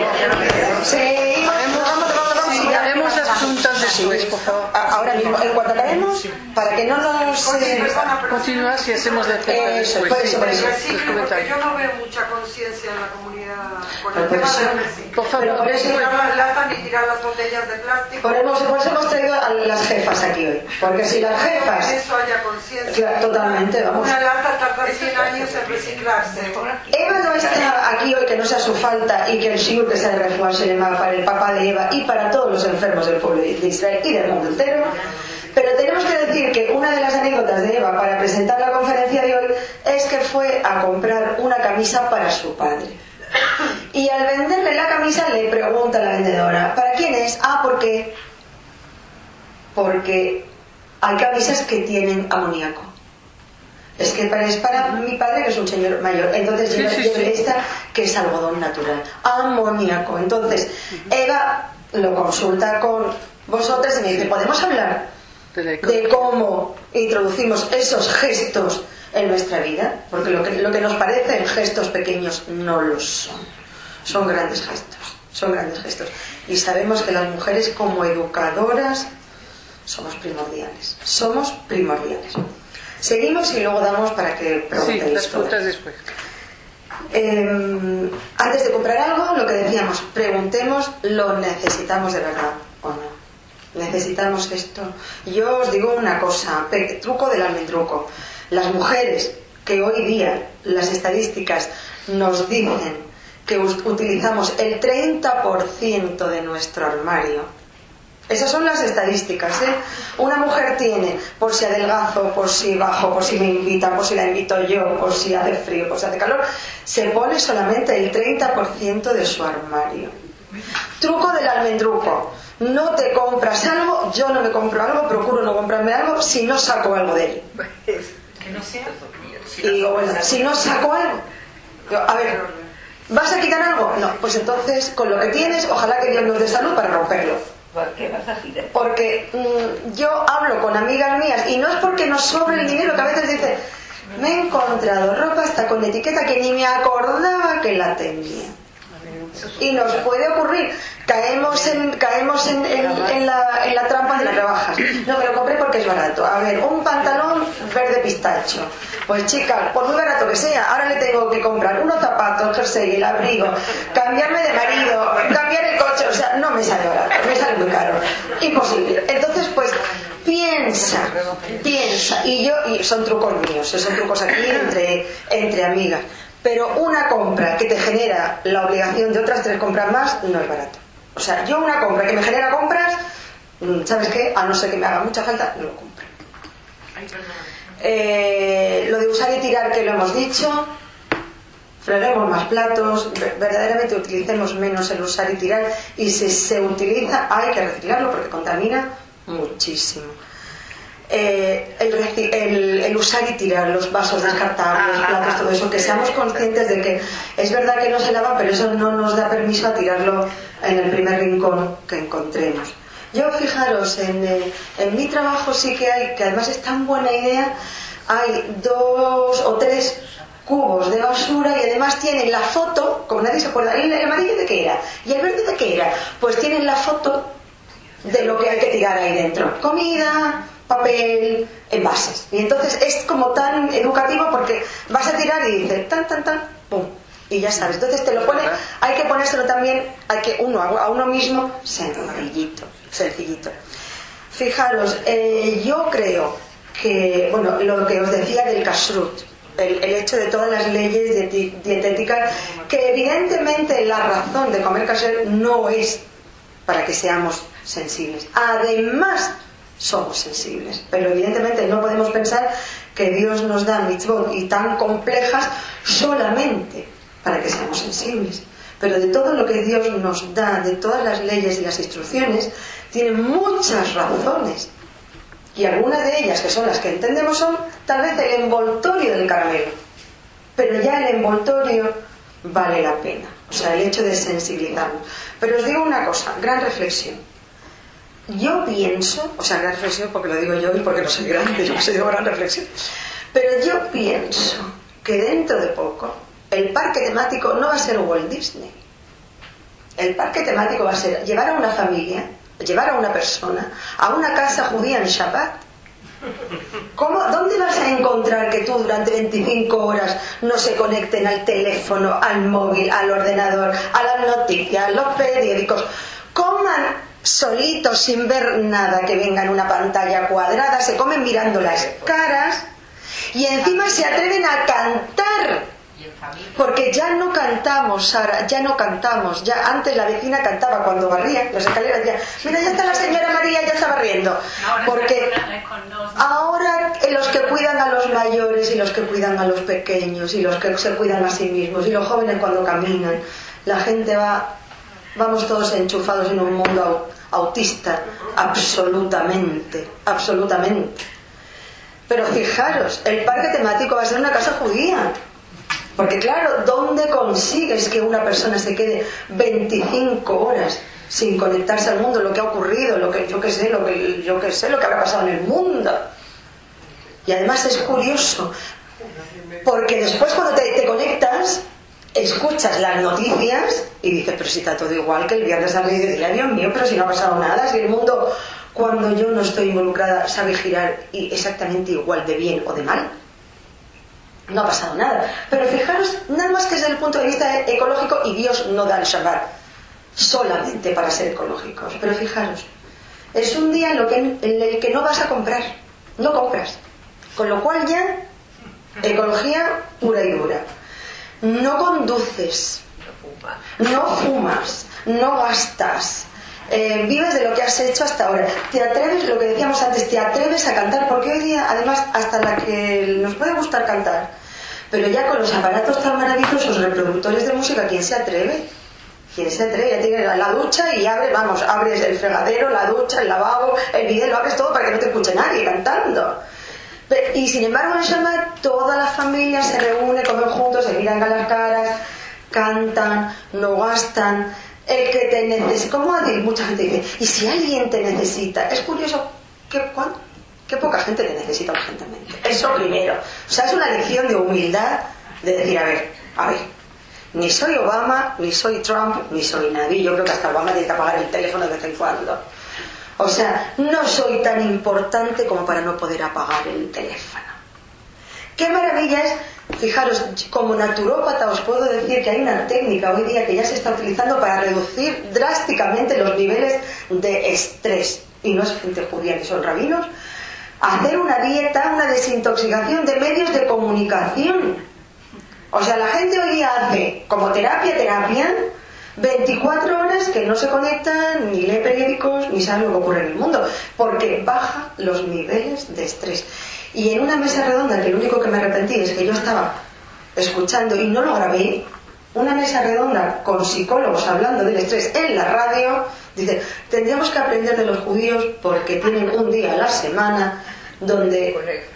Haremos las preguntas después, por favor. Ahora mismo, en cuanto acabemos, para que no nos... Continuar si hacemos de receta después. Por eso. Sí, porque yo no veo mucha conciencia en la comunidad con el tema de los residuos. Por favor, por eso tirar las latas y tirar las botellas de plástico. Por eso hemos traído a las jefas aquí hoy. Porque si las jefas... Que eso haya conciencia. Totalmente, vamos. Una lata tarda 100 años en reciclarse. Eva no está aquí hoy, que no sea su falta, y que el shiur que sea de refugiar se le para el papá de Eva y para todos los enfermos del pueblo de Israel y del mundo entero. Pero tenemos que decir que una de las anécdotas de Eva para presentar la conferencia de hoy es que fue a comprar una camisa para su padre. Y al venderle la camisa le pregunta a la vendedora, ¿para quién es? ¿Por qué? Porque hay camisas que tienen amoníaco. Es que es para mi padre, que es un señor mayor. Entonces lleve esta, que es algodón natural. Amoníaco. Entonces Eva lo consulta con vosotras y me dice, ¿podemos hablar de cómo introducimos esos gestos en nuestra vida? Porque lo que nos parecen gestos pequeños no lo son. Son grandes gestos. Y sabemos que las mujeres, como educadoras, somos primordiales. Seguimos y luego damos para que preguntéis. Sí, las preguntas después. Antes de comprar algo, lo que decíamos, preguntemos, ¿lo necesitamos de verdad o no? ¿Necesitamos esto? Yo os digo una cosa, truco del almendruco. Las mujeres que hoy día las estadísticas nos dicen que utilizamos el 30% de nuestro armario. Esas son las estadísticas, ¿eh? Una mujer tiene, por si adelgazo, por si bajo, por si me invitan, por si la invito yo, por si hace frío, por si hace calor, se pone solamente el 30% de su armario. Truco del almendruco. no te compras algo, yo no me compro algo, procuro no comprarme algo si no saco algo de él. Que no sea. Y digo, bueno, si no saco algo, digo, a ver, ¿vas a quitar algo? No, pues entonces con lo que tienes, ojalá que Dios nos dé salud para romperlo. ¿Qué vas a quitar? Porque yo hablo con amigas mías y no es porque nos sobre el dinero, que a veces dice, me he encontrado ropa hasta con etiqueta que ni me acordaba que la tenía. Y nos puede ocurrir, caemos en la trampa de las rebajas. No, me lo compré porque es barato. A ver, un pantalón verde pistacho, pues chica, por muy barato que sea, ahora le tengo que comprar unos zapatos, el jersey, el abrigo, cambiarme de marido, cambiar el coche, o sea, no me sale barato, me sale muy caro, imposible. Entonces pues piensa, y son trucos míos, son trucos aquí entre amigas. Pero una compra que te genera la obligación de otras 3 compras más no es barato. O sea, yo una compra que me genera compras, ¿sabes qué? A no ser que me haga mucha falta, no lo compro. Lo de usar y tirar, que lo hemos dicho, freguemos más platos, verdaderamente utilicemos menos el usar y tirar, y si se utiliza hay que reciclarlo porque contamina muchísimo. El usar y tirar, los vasos descartables, los platos, todo eso, que seamos conscientes de que es verdad que no se lavan, pero eso no nos da permiso a tirarlo en el primer rincón que encontremos. Yo, fijaros, en mi trabajo sí que hay, que además es tan buena idea, hay 2 o 3 cubos de basura y además tienen la foto, como nadie se acuerda, el amarillo de qué era y el verde de qué era, pues tienen la foto de lo que hay que tirar ahí dentro: comida, papel, envases. Y entonces es como tan educativo porque vas a tirar y dices tan, pum, y ya sabes. Entonces te lo pone, hay que ponérselo también, hay que a uno mismo sencillito. Fijaros, yo creo que, bueno, lo que os decía del kashrut, el hecho de todas las leyes dietéticas, que evidentemente la razón de comer kasher no es para que seamos sensibles. Además, somos sensibles, pero evidentemente no podemos pensar que Dios nos da mitzvot y tan complejas solamente para que seamos sensibles. Pero de todo lo que Dios nos da, de todas las leyes y las instrucciones, tiene muchas razones, y algunas de ellas, que son las que entendemos, son tal vez el envoltorio del caramelo, pero ya el envoltorio vale la pena, o sea, el hecho de sensibilizarnos. Pero os digo una cosa, gran reflexión. Yo pienso, o sea, gran reflexión porque lo digo yo y porque no soy grande, yo no soy de gran reflexión, pero yo pienso que dentro de poco el parque temático no va a ser Walt Disney. El parque temático va a ser llevar a una familia, llevar a una persona a una casa judía en Shabbat. ¿Dónde vas a encontrar que tú durante 25 horas no se conecten al teléfono, al móvil, al ordenador, a las noticias, los periódicos, coman solitos sin ver nada que venga en una pantalla cuadrada, se comen mirando las caras y encima se atreven a cantar? Porque ya no cantamos, Sara, ya no cantamos. Ya antes la vecina cantaba cuando barría las escaleras, decía, mira, ya está la señora María, ya está barriendo. Porque ahora los que cuidan a los mayores y los que cuidan a los pequeños y los que se cuidan a sí mismos y los jóvenes cuando caminan, la gente vamos todos enchufados en un mundo autista, absolutamente. Pero fijaros, el parque temático va a ser una casa judía. Porque claro, ¿dónde consigues que una persona se quede 25 horas sin conectarse al mundo? Lo que ha ocurrido, lo que habrá pasado en el mundo. Y además es curioso, porque después cuando te conectas, escuchas las noticias y dices, pero si está todo igual que el viernes al mediodía, Dios mío, pero si no ha pasado nada, si el mundo, cuando yo no estoy involucrada, sabe girar exactamente igual de bien o de mal. No ha pasado nada. Pero fijaros, nada más que desde el punto de vista ecológico, y Dios no da el Shabbat solamente para ser ecológicos. Pero fijaros, es un día en el que no vas a comprar, no compras. Con lo cual ya, ecología pura y dura. No conduces, no fumas, no gastas. Vives de lo que has hecho hasta ahora. Te atreves, lo que decíamos antes, te atreves a cantar, porque hoy día, además, hasta la que nos puede gustar cantar, pero ya con los aparatos tan maravillosos, reproductores de música, ¿quién se atreve? ¿Quién se atreve? Ya tienes la ducha y abres el fregadero, la ducha, el lavabo, el vídeo, lo abres todo para que no te escuche nadie cantando. Y sin embargo en Shabbat toda la familia se reúne, comen juntos, se miran a las caras, cantan, no gastan. El que te necesita, como mucha gente dice, y si alguien te necesita, es curioso que poca gente te necesita urgentemente. Eso primero. O sea, es una lección de humildad, de decir, a ver, ni soy Obama, ni soy Trump, ni soy nadie. Yo creo que hasta Obama tiene que apagar el teléfono de vez en cuando. O sea, no soy tan importante como para no poder apagar el teléfono. Qué maravilla es, fijaros, como naturópata os puedo decir que hay una técnica hoy día que ya se está utilizando para reducir drásticamente los niveles de estrés. Y no es gente judía, que son rabinos. Hacer una dieta, una desintoxicación de medios de comunicación. O sea, la gente hoy día hace como terapia, 24 horas que no se conectan, ni lee periódicos, ni sabe lo que ocurre en el mundo, porque baja los niveles de estrés. Y en una mesa redonda, que lo único que me arrepentí es que yo estaba escuchando y no lo grabé, una mesa redonda con psicólogos hablando del estrés en la radio, dice, tendríamos que aprender de los judíos porque tienen un día a la semana donde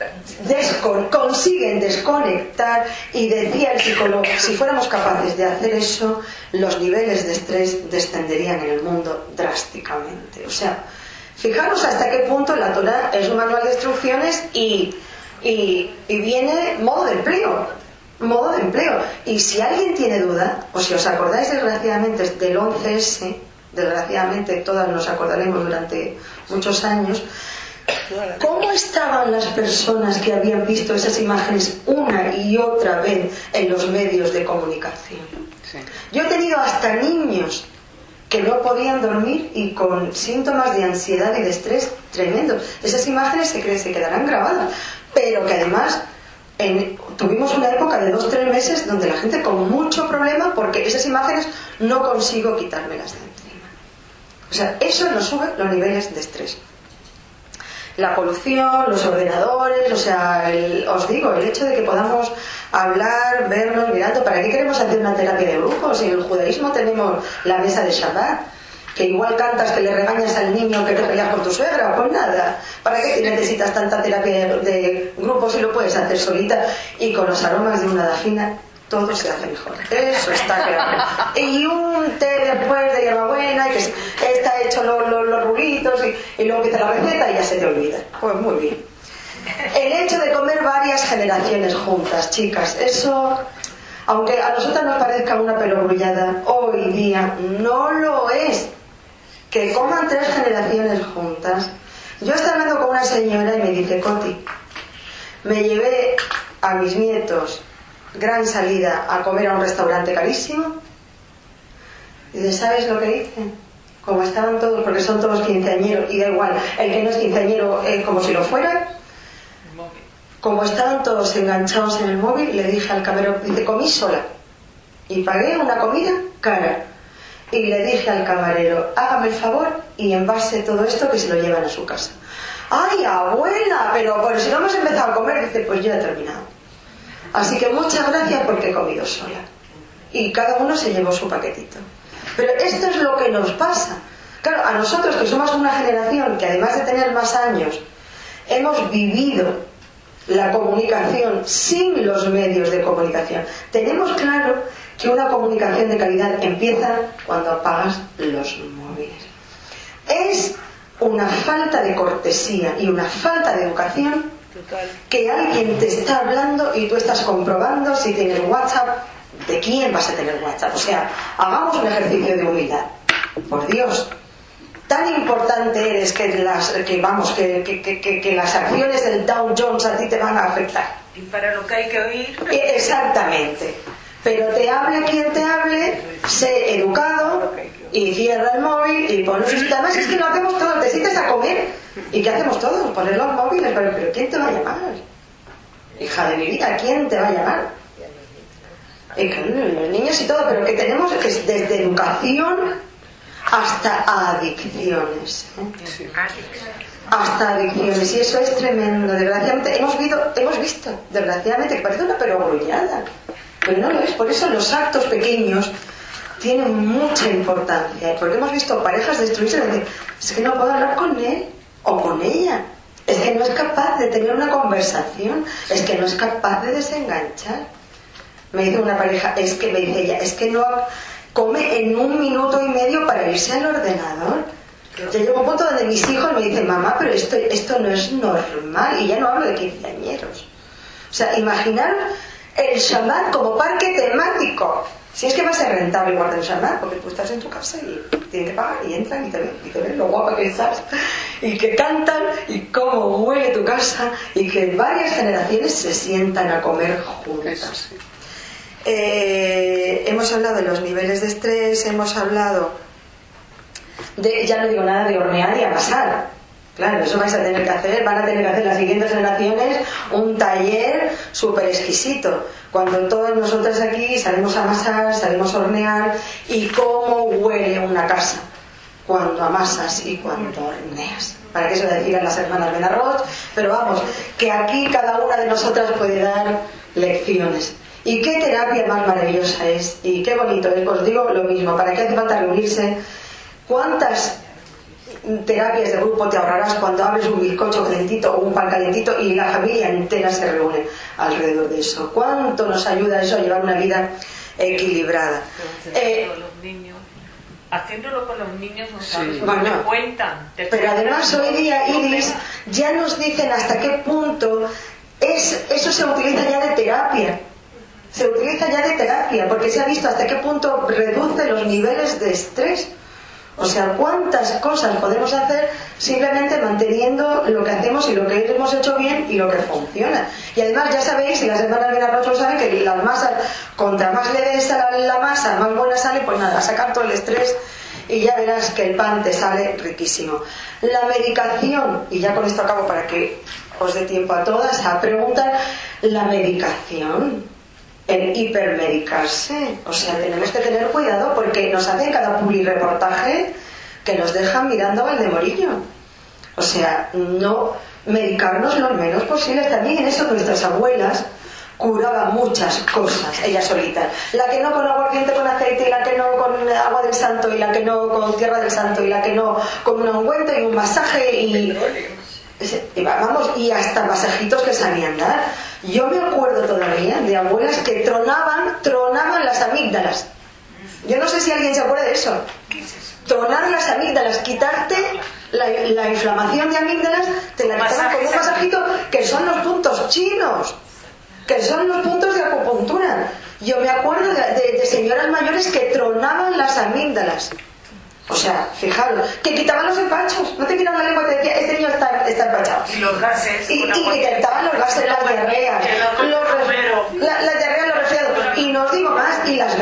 consiguen desconectar, y decía el psicólogo, si fuéramos capaces de hacer eso, los niveles de estrés descenderían en el mundo drásticamente. O sea, fijaros hasta qué punto la Torá es un manual de instrucciones y viene modo de empleo. Y si alguien tiene duda, o si os acordáis desgraciadamente del 11S, desgraciadamente todas nos acordaremos durante muchos años, ¿cómo estaban las personas que habían visto esas imágenes una y otra vez en los medios de comunicación? Sí. Yo he tenido hasta niños que no podían dormir y con síntomas de ansiedad y de estrés tremendos. Esas imágenes se quedarán grabadas, pero que además tuvimos una época de 2-3 meses donde la gente con mucho problema porque esas imágenes no consigo quitármelas de encima. O sea, eso nos sube los niveles de estrés. La polución, los ordenadores, o sea, os digo, el hecho de que podamos hablar, vernos, mirando, ¿para qué queremos hacer una terapia de grupo? Si en el judaísmo tenemos la mesa de Shabbat, que igual cantas que le regañas al niño que te peleas con tu suegra, pues nada. ¿Para qué necesitas tanta terapia de grupo si lo puedes hacer solita? Y con los aromas de una dafina todo se hace mejor. Eso está claro. Y un té después de hierbabuena, que está hecho los rulitos y luego empieza la receta y ya se te olvida. Pues muy bien. El hecho de comer varias generaciones juntas, chicas, eso, aunque a nosotras nos parezca una perogrullada, hoy día no lo es. Que coman 3 generaciones juntas. Yo estaba hablando con una señora y me dice, Coti, me llevé a mis nietos, gran salida, a comer a un restaurante carísimo. Y dice, ¿sabes lo que hice? Como estaban todos, porque son todos quinceañeros, y da igual, el que no es quinceañero es como si lo fuera. Como estaban todos enganchados en el móvil, le dije al camarero, dice, comí sola y pagué una comida cara. Y le dije al camarero, hágame el favor y envase todo esto que se lo llevan a su casa. ¡Ay, abuela! Pero si no hemos empezado a comer, dice, pues ya he terminado. Así que muchas gracias porque he comido sola. Y cada uno se llevó su paquetito. Pero esto es lo que nos pasa. Claro, a nosotros que somos una generación que además de tener más años, hemos vivido la comunicación sin los medios de comunicación. Tenemos claro que una comunicación de calidad empieza cuando apagas los móviles. Es una falta de cortesía y una falta de educación que alguien te está hablando y tú estás comprobando si tienes WhatsApp, de quién vas a tener WhatsApp. O sea, hagamos un ejercicio de humildad. Por Dios, tan importante eres que las acciones del Dow Jones a ti te van a afectar. Y para lo que hay que oír. Exactamente. Pero te hable quien te hable, sé educado y cierra el móvil y pones. Además es que lo hacemos todos, te sientes a comer y ¿qué hacemos todos? Poner los móviles, pero ¿quién te va a llamar? Hija de mi vida, ¿quién te va a llamar? Los niños y todo, pero que tenemos que desde educación hasta adicciones, hasta adicciones, y eso es tremendo. Desgraciadamente hemos visto desgraciadamente, que parece una perogrullada, pero no lo es. Por eso los actos pequeños tiene mucha importancia, porque hemos visto parejas destruirse y decir, es que no puedo hablar con él o con ella, es que no es capaz de tener una conversación, es que no es capaz de desenganchar. Me dice una pareja, me dice ella, es que no come en 1 minuto y medio para irse al ordenador. Ya llegó un punto donde mis hijos me dicen, mamá, pero esto no es normal, y ya no hablo de quinceañeros. O sea, imaginar el Shabbat como parque temático. Si es que va a ser rentable guardar el Shabbat, porque tú estás en tu casa y tienes que pagar y entran y te ven lo guapa que estás y que cantan y cómo huele tu casa y que varias generaciones se sientan a comer juntas. Hemos hablado de los niveles de estrés, hemos hablado de, ya no digo nada de hornear y amasar. Claro, eso vais a tener que hacer, van a tener que hacer las siguientes generaciones un taller súper exquisito. Cuando todas nosotras aquí sabemos amasar, sabemos hornear, y cómo huele una casa cuando amasas y cuando horneas. Para que eso le decían las hermanas Benarroch, pero vamos, que aquí cada una de nosotras puede dar lecciones. Y qué terapia más maravillosa es, y qué bonito es. Os digo lo mismo, ¿para qué hace falta reunirse? ¿Cuántas terapias de grupo te ahorrarás cuando abres un bizcocho calentito o un pan calentito y la familia entera se reúne alrededor de eso? ¿Cuánto nos ayuda eso a llevar una vida equilibrada? Haciéndolo con los niños no sabes, bueno, te cuentan. Pero además hoy día, Iris, ya nos dicen hasta qué punto eso se utiliza ya de terapia. Se utiliza ya de terapia, porque se ha visto hasta qué punto reduce los niveles de estrés. O sea, cuántas cosas podemos hacer simplemente manteniendo lo que hacemos y lo que hemos hecho bien y lo que funciona. Y además ya sabéis, y las hermanas Benarroch lo saben, que las masas, contra más le des a la masa, más buena sale, pues nada, sacar todo el estrés y ya verás que el pan te sale riquísimo. La medicación, y ya con esto acabo para que os dé tiempo a todas a preguntar, la medicación, el hipermedicarse, o sea, tenemos que tener cuidado porque nos hacen cada publireportaje que nos dejan mirando al demorillo. O sea, no medicarnos lo menos posible. También en eso nuestras abuelas curaban muchas cosas, ellas solitas. La que no con aguardiente con aceite, y la que no con agua del santo, y la que no con tierra del santo, y la que no con un ungüento y un masaje y vamos, y hasta masajitos que sabían dar. Yo me acuerdo todavía de abuelas que tronaban las amígdalas. Yo no sé si alguien se acuerda de eso. Tronar las amígdalas, quitarte la inflamación de amígdalas, te la quitaban con un masajito, que son los puntos chinos, que son los puntos de acupuntura. Yo me acuerdo de señoras mayores que tronaban las amígdalas. O sea, fijaros, que quitaban los empachos, no te quitaban la lengua y te decía, este niño está empachado. Y los gases. Y que quitaban los gases, las diarreas, la diarrea, los resfriados. Y no os digo más, y las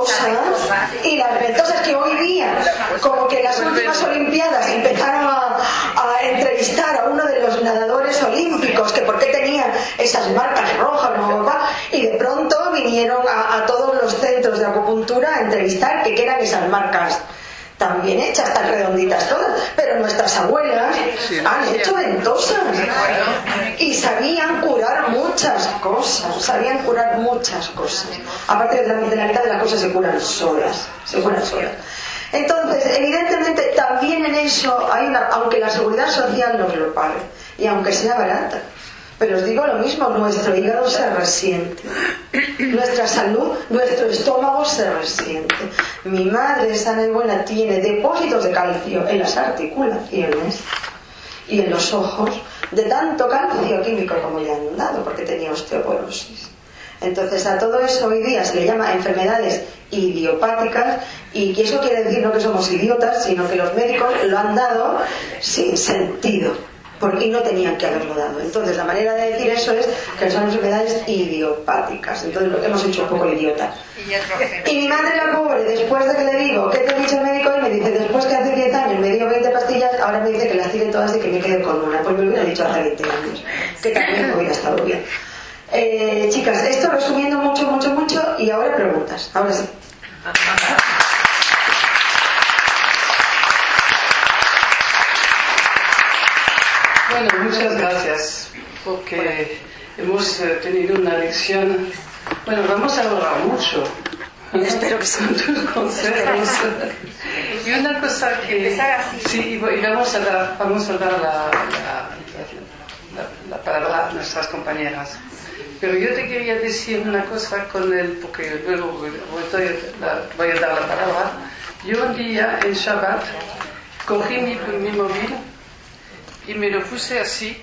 ventosas que hoy día, como que en las últimas Olimpiadas empezaron a entrevistar a uno de los nadadores olímpicos, que por qué tenían esas marcas rojas, y de pronto vinieron a todos los centros de acupuntura a entrevistar qué eran esas marcas. Tan bien hechas, tan redonditas todas, pero nuestras abuelas han hecho ventosas y sabían curar muchas cosas, aparte de la mitad de las cosas se curan solas. Entonces, evidentemente también en eso hay aunque la seguridad social nos lo pague y aunque sea barata, pero os digo lo mismo, nuestro hígado se resiente, nuestra salud, nuestro estómago se resiente. Mi madre sana y buena tiene depósitos de calcio en las articulaciones y en los ojos, de tanto calcio químico como le han dado, porque tenía osteoporosis. Entonces a todo eso hoy día se le llama enfermedades idiopáticas, y eso quiere decir no que somos idiotas, sino que los médicos lo han dado sin sentido, porque no tenían que haberlo dado. Entonces la manera de decir eso es que son enfermedades idiopáticas. Entonces lo hemos hecho un poco el idiota. Y mi madre, la pobre, después de que le digo ¿qué te ha dicho el médico? Y me dice, después que hace 10 años me dio 20 pastillas, ahora me dice que las tire todas y que me quede con una. Pues me lo hubiera dicho hace 20 años, que también hubiera estado bien. Chicas, esto resumiendo mucho, y ahora preguntas. Ahora sí. Bueno, muchas gracias, porque hemos tenido una lección. Bueno, vamos a ahorrar mucho, Espero que sí. tus consejos. Y una cosa que... Sí, y vamos a dar la palabra a nuestras compañeras. Pero yo te quería decir una cosa porque luego voy a dar la palabra. Yo un día en Shabbat cogí mi móvil y me lo puse así,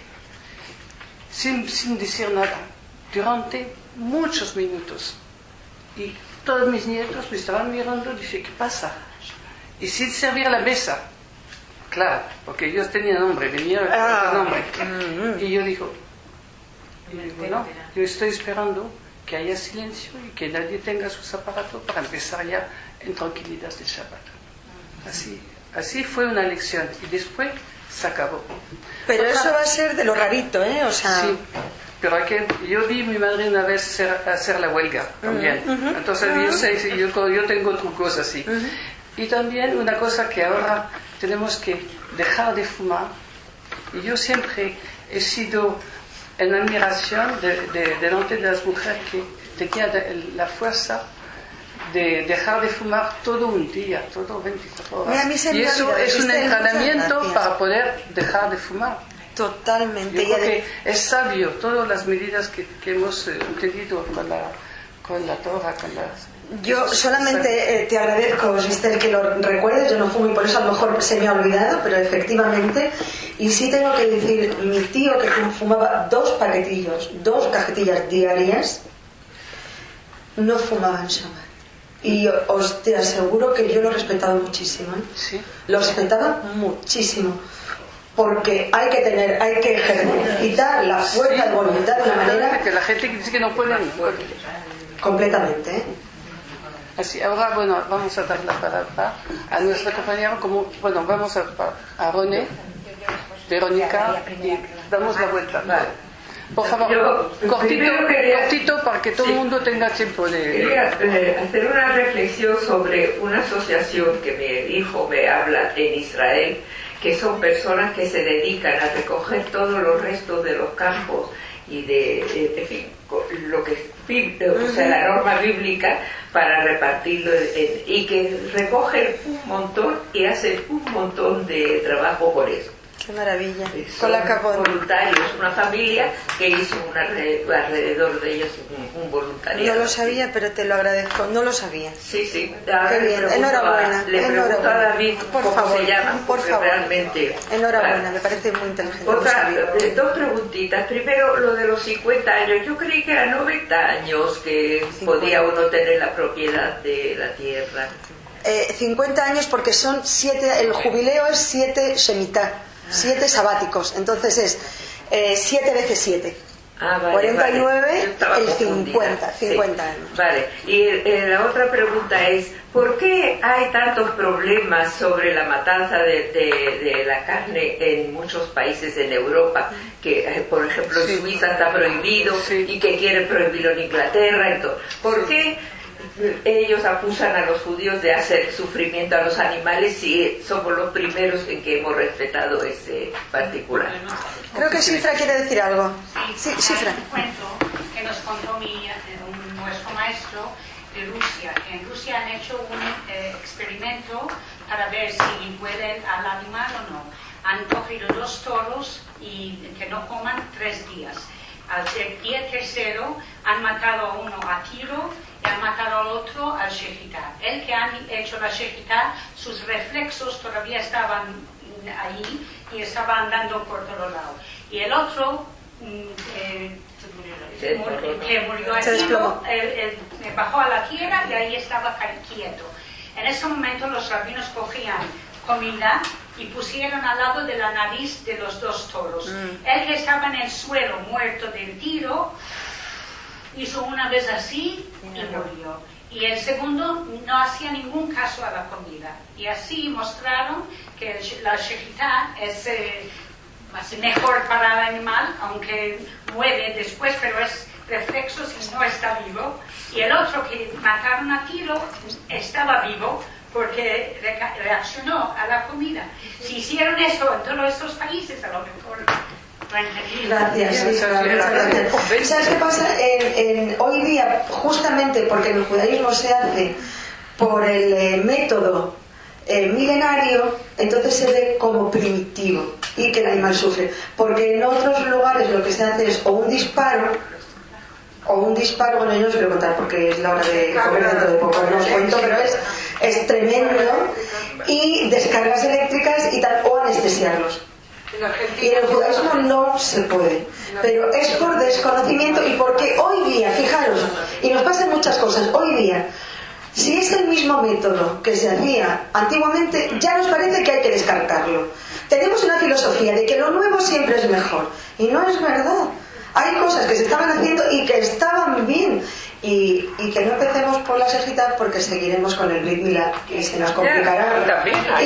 sin decir nada, durante muchos minutos. Y todos mis nietos me estaban mirando y dije, ¿qué pasa? Y sin servir la mesa. Claro, porque ellos tenían nombre, venía el nombre. Y yo digo, no, yo estoy esperando que haya silencio y que nadie tenga sus aparatos para empezar ya en tranquilidad de Shabbat. Así fue una lección y después se acabó. Pero eso va a ser de lo rarito, ¿eh? O sea... Sí, pero yo vi a mi madre una vez hacer la huelga también. Entonces yo tengo trucos así. Y también una cosa que ahora tenemos que dejar de fumar. Y yo siempre he sido en admiración delante de las mujeres que tenían la fuerza de dejar de fumar todo un día, todo 24 horas. Y eso es un entrenamiento para poder dejar de fumar. Totalmente. Yo creo que es sabio todas las medidas que hemos tenido con la Torah, con las... Yo solamente te agradezco, Esther, que lo recuerdes. Yo no fumo y por eso a lo mejor se me ha olvidado, pero efectivamente. Y sí tengo que decir, mi tío que fumaba 2 paquetillos, 2 cajetillas diarias, no fumaba en Shabbat. Y te aseguro que yo lo respetaba muchísimo, ¿eh? ¿Sí? Lo respetaba muchísimo. Porque hay que ejercitar la fuerza de voluntad de una manera... Que la gente que dice que no puede... Completamente, ¿eh? Así, ahora, vamos a dar la palabra a nuestra compañera, vamos a René, Verónica, y damos la vuelta. Vale. Por favor, cortito para que todo el mundo tenga tiempo de... Quería hacer una reflexión sobre una asociación que mi hijo me habla en Israel, que son personas que se dedican a recoger todos los restos de los campos y en fin, lo que o sea, la norma bíblica para repartirlo y que recogen un montón y hacen un montón de trabajo por eso. Qué maravilla. Son voluntarios, una familia que hizo alrededor de ellos un voluntariado. No lo sabía, pero te lo agradezco. No lo sabía. Sí. Qué bien. Enhorabuena. Le pregunto a David por favor, se llama, por favor. Realmente. Enhorabuena, me parece muy inteligente. Dos preguntitas. Primero, lo de los 50 años. Yo creí que eran 90 años que 50. Podía uno tener la propiedad de la tierra. 50 años porque son 7, el jubileo es 7 Shemitah. 7 sabáticos, entonces es 7 veces 7. Vale, 49, vale. El 50 sí. años. Vale, y la otra pregunta es, ¿por qué hay tantos problemas sobre la matanza de la carne en muchos países en Europa? Que, por ejemplo, en Suiza está prohibido y que quieren prohibirlo en Inglaterra. Entonces, ¿por qué ellos acusan a los judíos de hacer sufrimiento a los animales si somos los primeros en que hemos respetado ese particular? Creo que Shifra quiere decir algo. Sí, Shifra. Un cuento que nos contó nuestro maestro de Rusia. En Rusia han hecho un experimento para ver si pueden al animal o no. Han cogido 2 toros y que no coman 3 días. Al día tercero han matado a uno a tiro y han matado al otro al shejitá. El que han hecho la shejitá, sus reflexos todavía estaban ahí y estaba andando por todo lado. Y el otro que murió al tiro, bajó a la tierra y ahí estaba quieto. En ese momento los rabinos cogían comida y pusieron al lado de la nariz de los 2 toros. El que estaba en el suelo muerto del tiro hizo una vez así y murió. Y el segundo no hacía ningún caso a la comida. Y así mostraron que la shejitá es mejor para el animal, aunque muere después, pero es reflexo si no está vivo. Y el otro que mataron a tiro estaba vivo porque reaccionó a la comida. Si hicieron eso en todos estos países, a lo mejor Gracias, Isra, muchas gracias. ¿Sabes qué pasa? Hoy día, justamente porque el judaísmo se hace por el método milenario, entonces se ve como primitivo y que el animal sufre. Porque en otros lugares lo que se hace es o un disparo, bueno, yo no os quiero contar porque es la hora de comer dentro de poco, no os cuento, pero es tremendo, y descargas eléctricas y tal, o anestesiarlos. Y en el judaísmo no se puede, pero es por desconocimiento y porque hoy día, fijaros, y nos pasan muchas cosas, hoy día, si es el mismo método que se hacía antiguamente, ya nos parece que hay que descartarlo. Tenemos una filosofía de que lo nuevo siempre es mejor, y no es verdad. Hay cosas que se estaban haciendo y que estaban bien, y que no empecemos por las ejitas porque seguiremos con el Brit Milá y se nos complicará la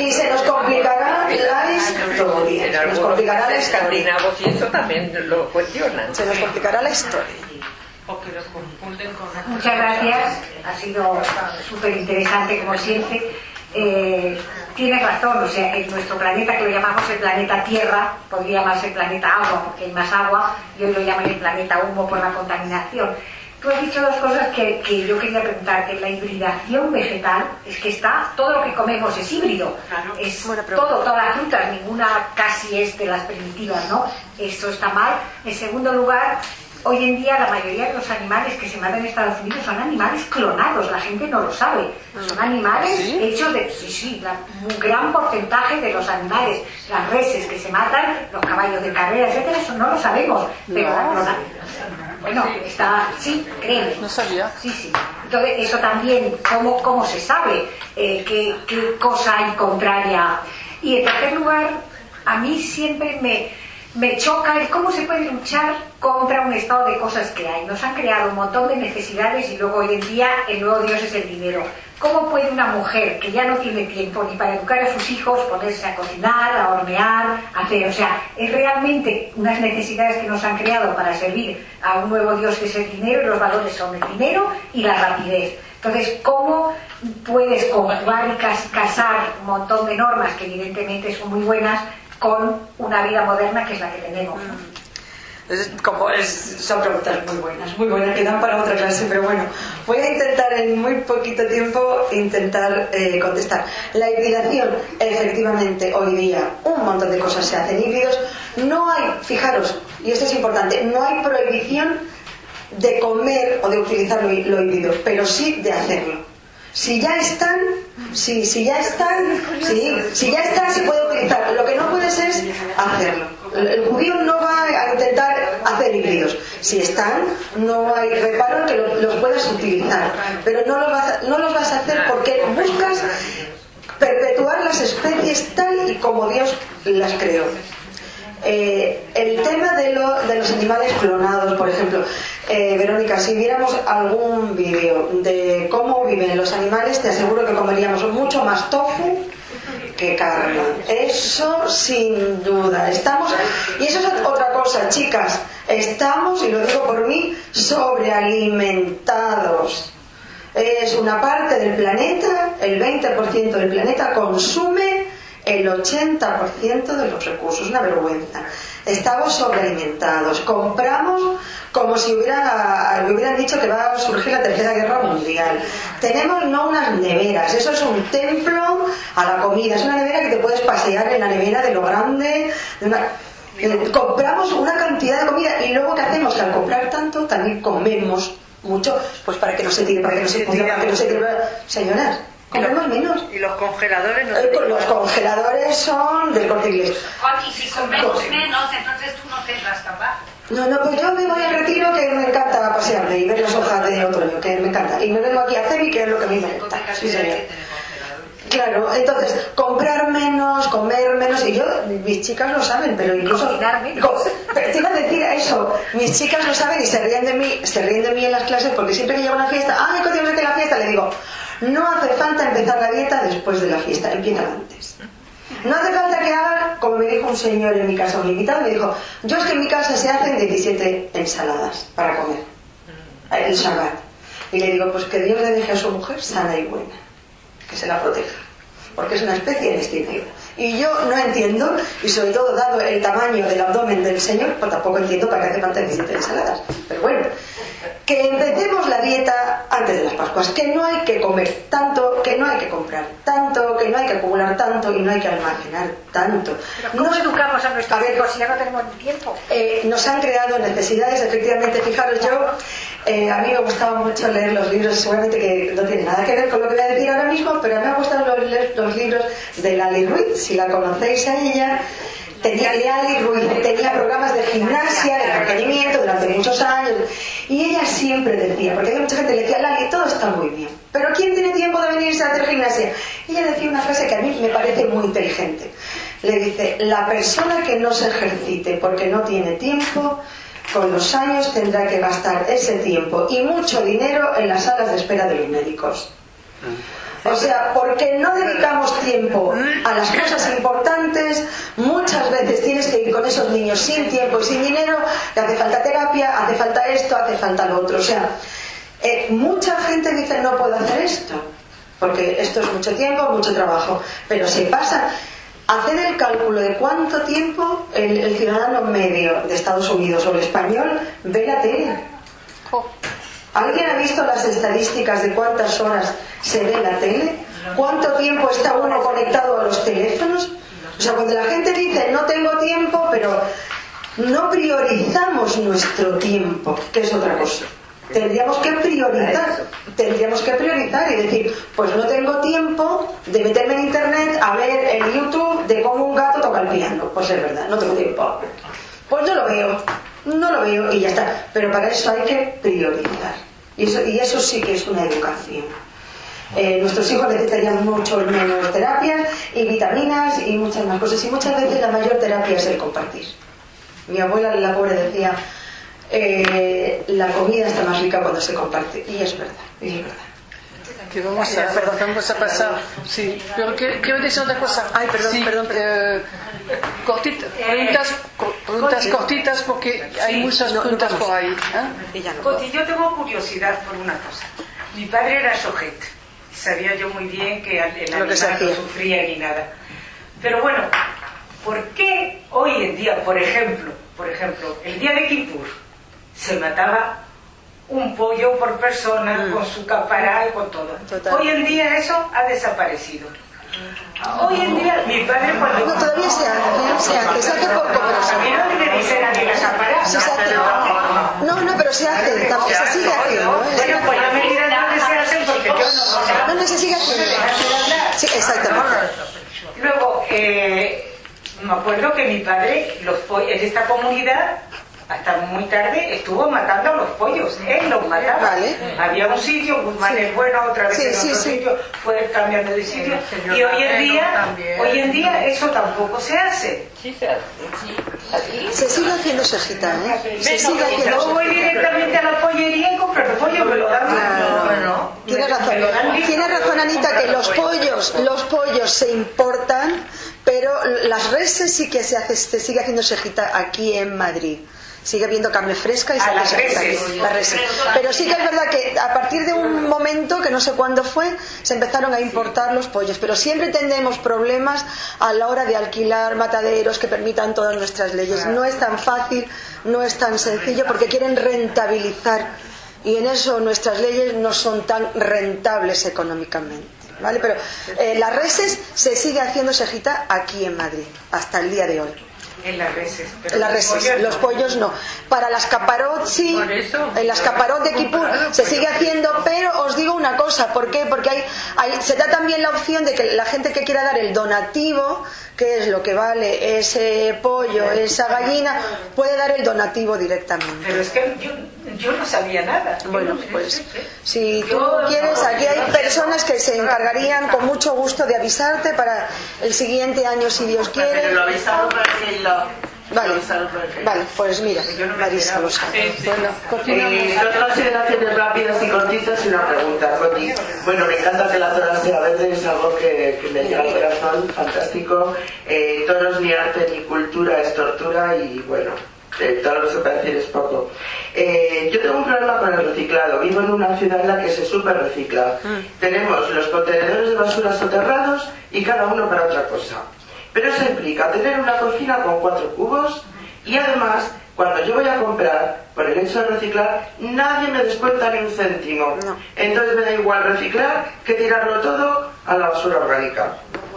historia. En algunos escandinavos y eso también lo cuestionan. Se nos complicará la historia. Porque lo confunden con... Muchas gracias, ha sido súper interesante como siempre. Tienes razón, o sea, en nuestro planeta, que lo llamamos el planeta Tierra, podría llamarse el planeta Agua porque hay más agua, y hoy lo llaman el planeta Humo por la contaminación. Tú has dicho dos cosas que yo quería preguntarte. La hibridación vegetal, es que todo lo que comemos es híbrido, es todas las frutas, ninguna casi es de las primitivas, ¿no? Eso está mal. En segundo lugar, hoy en día la mayoría de los animales que se matan en Estados Unidos son animales clonados, la gente no lo sabe. Son animales hechos de... un gran porcentaje de los animales, las reses que se matan, los caballos de carrera, etcétera, eso no lo sabemos, pero la clonación... Bueno, créeme. No sabía. Sí. Entonces, eso también, ¿cómo se sabe qué cosa hay contraria? Y en tercer lugar, a mí siempre me choca el cómo se puede luchar contra un estado de cosas que hay. Nos han creado un montón de necesidades y luego hoy en día el nuevo Dios es el dinero. ¿Cómo puede una mujer que ya no tiene tiempo ni para educar a sus hijos ponerse a cocinar, a hornear, a hacer? O sea, es realmente unas necesidades que nos han creado para servir a un nuevo Dios que es el dinero, y los valores son el dinero y la rapidez. Entonces, ¿cómo puedes conjugar y casar un montón de normas que evidentemente son muy buenas con una vida moderna que es la que tenemos? Son preguntas muy buenas, que dan para otra clase, pero bueno, voy a intentar en muy poquito tiempo contestar. La hibridación, efectivamente, hoy día un montón de cosas se hacen híbridos. No hay, fijaros, y esto es importante, no hay prohibición de comer o de utilizar lo híbrido, pero sí de hacerlo. Si ya están, se puede utilizar. Lo que no puedes es hacerlo. El judío no va a intentar hacer híbridos. Si están, no hay reparo en que los puedas utilizar, pero no los vas a hacer porque buscas perpetuar las especies tal y como Dios las creó. El tema de los animales clonados, por ejemplo, Verónica, si viéramos algún vídeo de cómo viven los animales, te aseguro que comeríamos mucho más tofu que carne. Eso sin duda. Y eso es otra cosa, chicas, estamos, y lo digo por mí, sobrealimentados. Es una parte del planeta, el 20% del planeta consume el 80% de los recursos. Una vergüenza. Estamos sobrealimentados. Compramos como si hubieran dicho que va a surgir la Tercera Guerra Mundial. Tenemos no unas neveras, eso es un templo a la comida. Es una nevera que te puedes pasear en la nevera de lo grande. Compramos una cantidad de comida y luego ¿qué hacemos? Que al comprar tanto también comemos mucho, pues para que no se tire, para que no se pudra, para que no se tire. Señoras, comemos menos. Y los congeladores los congeladores son del Corte Inglés. Y si comemos menos, entonces tú no tendrás trabajo. No, pues yo me voy al retiro, que me encanta pasearme y ver las hojas de otoño, que me encanta. Y me vengo aquí a CEMI, que es lo que a mí me gusta. Sí, señor. Claro, entonces, comprar menos, comer menos, y mis chicas lo saben, pero incluso... Pero te iba a decir eso, mis chicas lo saben y se ríen de mí en las clases, porque siempre que llega una fiesta, ¡ay, que tienes que la fiesta! Le digo, no hace falta empezar la dieta después de la fiesta, empieza antes. No hace falta que haga, como me dijo un señor en mi casa, un invitado, me dijo, yo es que en mi casa se hacen 17 ensaladas para comer, el Shabbat. Y le digo, pues que Dios le deje a su mujer sana y buena, que se la proteja, porque es una especie en extinción. Y yo no entiendo, y sobre todo dado el tamaño del abdomen del señor, pues tampoco entiendo para qué hace falta 17 ensaladas. Pero bueno, que empecemos la dieta antes de las Pascuas, que no hay que comer tanto, que no hay que comprar tanto, que no hay que acumular tanto y no hay que almacenar tanto. Pero ¿cómo educamos a nuestros hijos si ya no tenemos ni tiempo? Nos han creado necesidades, efectivamente. Fijaros, yo a mí me gustaba mucho leer los libros, seguramente que no tiene nada que ver con lo que voy a decir ahora mismo, pero a mí me ha gustado leer los libros de Lali Ruiz, si la conocéis a ella. Lali Ruiz tenía programas de gimnasia, de mantenimiento durante muchos años, y ella siempre decía, porque hay mucha gente que le decía, Lali, todo está muy bien, pero ¿quién tiene tiempo de venirse a hacer gimnasia? Ella decía una frase que a mí me parece muy inteligente. Le dice, la persona que no se ejercite porque no tiene tiempo, con los años tendrá que gastar ese tiempo y mucho dinero en las salas de espera de los médicos. O sea, porque no dedicamos tiempo a las cosas importantes, muchas veces tienes que ir con esos niños sin tiempo y sin dinero, te hace falta terapia, hace falta esto, hace falta lo otro. O sea, mucha gente dice no puedo hacer esto, porque esto es mucho tiempo, mucho trabajo, pero se pasa. Haced el cálculo de cuánto tiempo el ciudadano medio de Estados Unidos o el español ve la tele. ¿Alguien ha visto las estadísticas de cuántas horas se ve la tele? ¿Cuánto tiempo está uno conectado a los teléfonos? O sea, cuando la gente dice no tengo tiempo, pero no priorizamos nuestro tiempo, que es otra cosa. Tendríamos que priorizar y decir, pues no tengo tiempo de meterme en internet a ver en YouTube de cómo un gato toca el piano. Pues es verdad, no tengo tiempo. Pues no lo veo y ya está. Pero para eso hay que priorizar. Y eso sí que es una educación. Nuestros hijos necesitarían mucho menos terapias y vitaminas y muchas más cosas. Y muchas veces la mayor terapia es el compartir. Mi abuela, la pobre, decía, la comida está más rica cuando se comparte. Y es verdad, Que vamos a pasar. Sí, pero quiero decir una cosa. Ay, perdón, sí, perdón. Preguntas cortitas porque hay muchas preguntas por ahí. Coti, yo tengo curiosidad por una cosa. Mi padre era sojet. Sabía yo muy bien que el animal no sufría ni nada. Pero bueno, ¿por qué hoy en día, por ejemplo, el día de Kippur, se mataba un pollo por persona con su capará y con todo? Total. Hoy en día eso ha desaparecido. Hoy en día mi padre cuando... No, todavía se hace poco, pero a mí no me dicen a mí la capará. Sí se hace. No, pero se hace, se sigue haciendo. Bueno, pues ya me dirán dónde se hacen porque yo no sé. No, se sigue haciendo. Sí, exactamente. Luego, me acuerdo que mi padre, en esta comunidad, hasta muy tarde, estuvo matando a los pollos. Él los mataba. Vale. Había un sitio, Guzmán es bueno, otra vez en otro sitio, fue cambiando de sitio. Y hoy en día eso tampoco se hace. Sí, se hace. Se sigue haciendo sejita, ¿eh? Se sigue haciendo. Yo voy directamente a la pollería y compro el pollo, me lo dan. Claro. Tienes razón, Anita, que los pollos se importan, pero las reses sí que se sigue haciendo sejita aquí en Madrid. Sigue habiendo carne fresca y las reses. Pero sí que es verdad que a partir de un momento, que no sé cuándo fue, se empezaron a importar los pollos. Pero siempre tendremos problemas a la hora de alquilar mataderos que permitan todas nuestras leyes. No es tan fácil, no es tan sencillo, porque quieren rentabilizar. Y en eso nuestras leyes no son tan rentables económicamente. ¿Vale? Pero las reses se sigue haciendo sejita aquí en Madrid, hasta el día de hoy. En las reses. Los pollos no. Para las caparot sí, en las caparot de Kippur se sigue haciendo, pero os digo una cosa, ¿por qué? Porque se da también la opción de que la gente que quiera dar el donativo, que es lo que vale ese pollo, esa gallina, puede dar el donativo directamente. Pero es que yo no sabía nada. Bueno, pues si tú quieres, aquí hay personas que se encargarían con mucho gusto de avisarte para el siguiente año, si Dios quiere. Pero lo avisaron para que Vale, pues mira, Marisa lo sabe. Bueno, continuamos. Dos consideraciones rápidas y cortitas y una pregunta, Coti. Bueno, me encanta que la zona sea verde, es algo que me llega al corazón, fantástico. Toros ni arte ni cultura es tortura y bueno, todo lo que se puede decir es poco. Yo tengo un problema con el reciclado. Vivo en una ciudad en la que se súper recicla. Tenemos los contenedores de basura soterrados y cada uno para otra cosa. Pero eso implica tener una cocina con 4 cubos y además, cuando yo voy a comprar, por el hecho de reciclar, nadie me descuenta ni un céntimo. No. Entonces me da igual reciclar que tirarlo todo a la basura orgánica.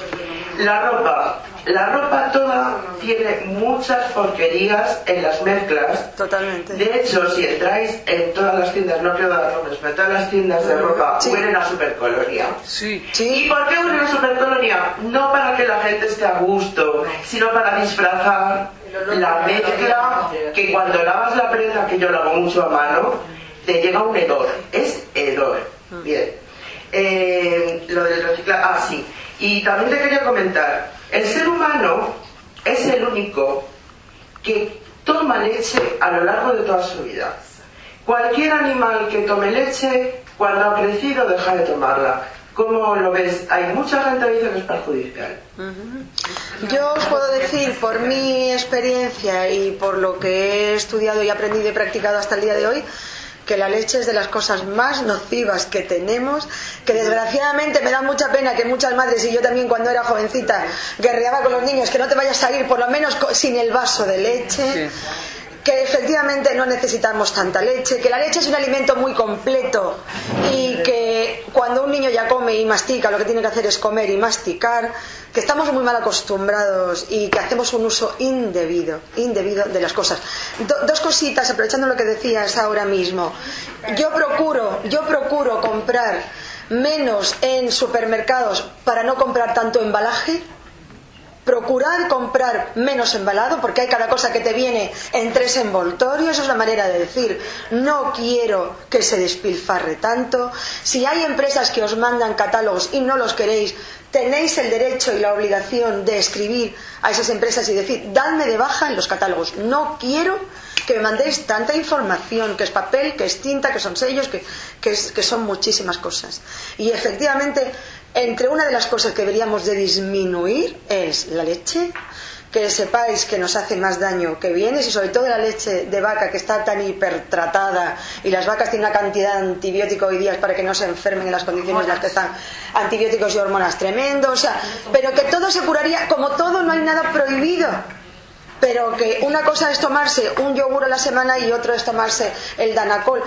La ropa toda tiene muchas porquerías en las mezclas. Totalmente. De hecho, si entráis en todas las tiendas, no quiero dar nombres, pero todas las tiendas de ropa huelen a supercolonia. Sí. ¿Y por qué huelen a supercolonia? No para que la gente esté a gusto, sino para disfrazar la mezcla, que cuando lavas la prenda, que yo lavo mucho a mano, te llega un hedor. Es hedor. Bien. Lo del reciclar. Sí. Y también te quería comentar, el ser humano es el único que toma leche a lo largo de toda su vida. Cualquier animal que tome leche, cuando ha crecido, deja de tomarla. ¿Cómo lo ves? Hay mucha gente que dice que es perjudicial. Yo os puedo decir, por mi experiencia y por lo que he estudiado y aprendido y practicado hasta el día de hoy, que la leche es de las cosas más nocivas que tenemos, que desgraciadamente me da mucha pena que muchas madres, y yo también cuando era jovencita guerreaba con los niños, que no te vayas a ir por lo menos sin el vaso de leche. Sí. Que efectivamente no necesitamos tanta leche, que la leche es un alimento muy completo y que cuando un niño ya come y mastica, lo que tiene que hacer es comer y masticar, que estamos muy mal acostumbrados y que hacemos un uso indebido de las cosas. Dos cositas, aprovechando lo que decías ahora mismo. Yo procuro comprar menos en supermercados para no comprar tanto embalaje. Procurad comprar menos embalado, porque hay cada cosa que te viene en 3 envoltorios. Eso es la manera de decir, no quiero que se despilfarre tanto. Si hay empresas que os mandan catálogos y no los queréis, tenéis el derecho y la obligación de escribir a esas empresas y decir, dadme de baja en los catálogos, no quiero que me mandéis tanta información, que es papel, que es tinta, que son sellos, que son muchísimas cosas. Y efectivamente, entre una de las cosas que deberíamos de disminuir es la leche, que sepáis que nos hace más daño que bienes, y sobre todo la leche de vaca, que está tan hipertratada, y las vacas tienen una cantidad de antibióticos hoy día para que no se enfermen en las condiciones en las que están, antibióticos y hormonas tremendos, o sea, pero que todo se curaría, como todo, no hay nada prohibido. Pero que una cosa es tomarse un yogur a la semana y otro es tomarse el Danacol,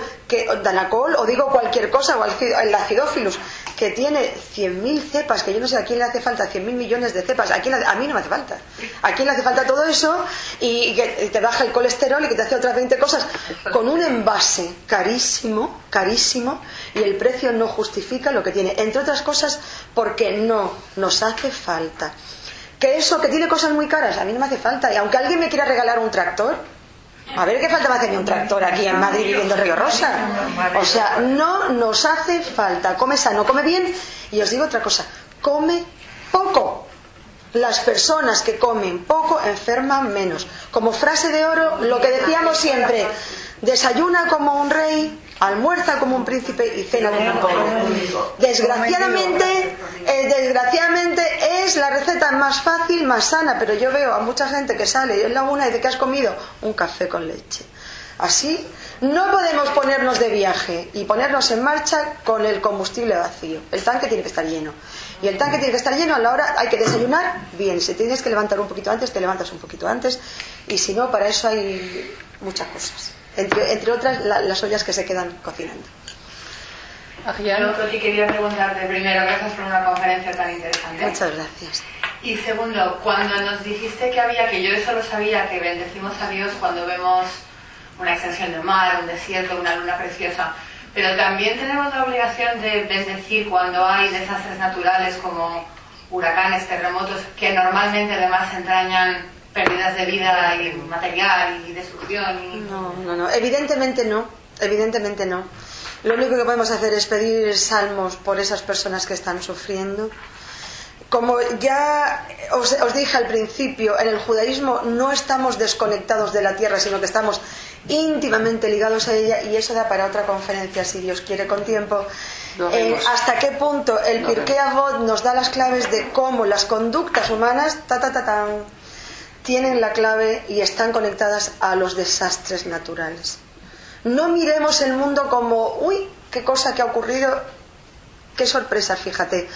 o digo cualquier cosa, o el Acidophilus, que tiene 100.000 cepas, que yo no sé a quién le hace falta 100.000 millones de cepas, a mí no me hace falta. ¿A quién le hace falta todo eso? Y que te baja el colesterol y que te hace otras 20 cosas, con un envase carísimo, y el precio no justifica lo que tiene, entre otras cosas porque no nos hace falta. Que eso, que tiene cosas muy caras, a mí no me hace falta. Y aunque alguien me quiera regalar un tractor, a ver qué falta me hace un tractor aquí en Madrid viviendo en Río Rosa. O sea, no nos hace falta. Come sano, come bien. Y os digo otra cosa, come poco. Las personas que comen poco enferman menos. Como frase de oro, lo que decíamos siempre, desayuna como un rey, almuerza como un príncipe y cena como un pobre. Desgraciadamente es la receta más fácil, más sana, pero yo veo a mucha gente que sale en la una y dice que has comido un café con leche. Así no podemos ponernos de viaje y ponernos en marcha con el combustible vacío. El tanque tiene que estar lleno. Y el tanque tiene que estar lleno a la hora, hay que desayunar bien. Si tienes que levantar un poquito antes, te levantas un poquito antes. Y si no, para eso hay muchas cosas. Entre otras, las ollas que se quedan cocinando. Yo, Toti, quería preguntarte primero, gracias por una conferencia tan interesante. Muchas gracias. Y segundo, cuando nos dijiste que yo eso lo sabía, que bendecimos a Dios cuando vemos una extensión de mar, un desierto, una luna preciosa, pero también tenemos la obligación de bendecir cuando hay desastres naturales como huracanes, terremotos, que normalmente además entrañan pérdidas de vida y material y destrucción. No, evidentemente no. Lo único que podemos hacer es pedir salmos por esas personas que están sufriendo. Como ya os dije al principio, en el judaísmo no estamos desconectados de la tierra, sino que estamos íntimamente ligados a ella, y eso da para otra conferencia, si Dios quiere, con tiempo. Hasta qué punto el Pirkei Avot nos da las claves de cómo las conductas humanas tienen la clave y están conectadas a los desastres naturales. No miremos el mundo como, uy, qué cosa que ha ocurrido, qué sorpresa, fíjate.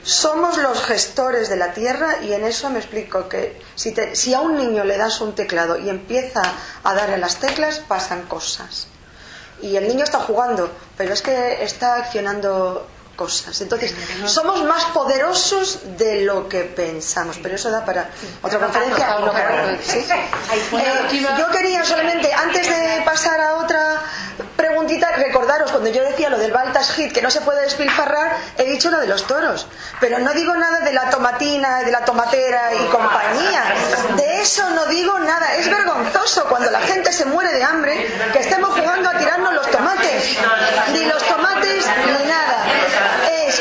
somos los gestores de la tierra, y en eso me explico que si a un niño le das un teclado y empieza a darle las teclas, pasan cosas. Y el niño está jugando, pero es que está accionando cosas. Entonces, somos más poderosos de lo que pensamos, pero eso da para otra conferencia. ¿Sí? Yo quería solamente, antes de pasar a otra preguntita, recordaros, cuando yo decía lo del Baltas Hit, que no se puede despilfarrar, he dicho lo de los toros, pero no digo nada de la tomatina, de la tomatera y compañía. De eso no digo nada. Es vergonzoso cuando la gente se muere de hambre que estemos jugando a tirarnos los tomates. Ni los tomates ni nada. Es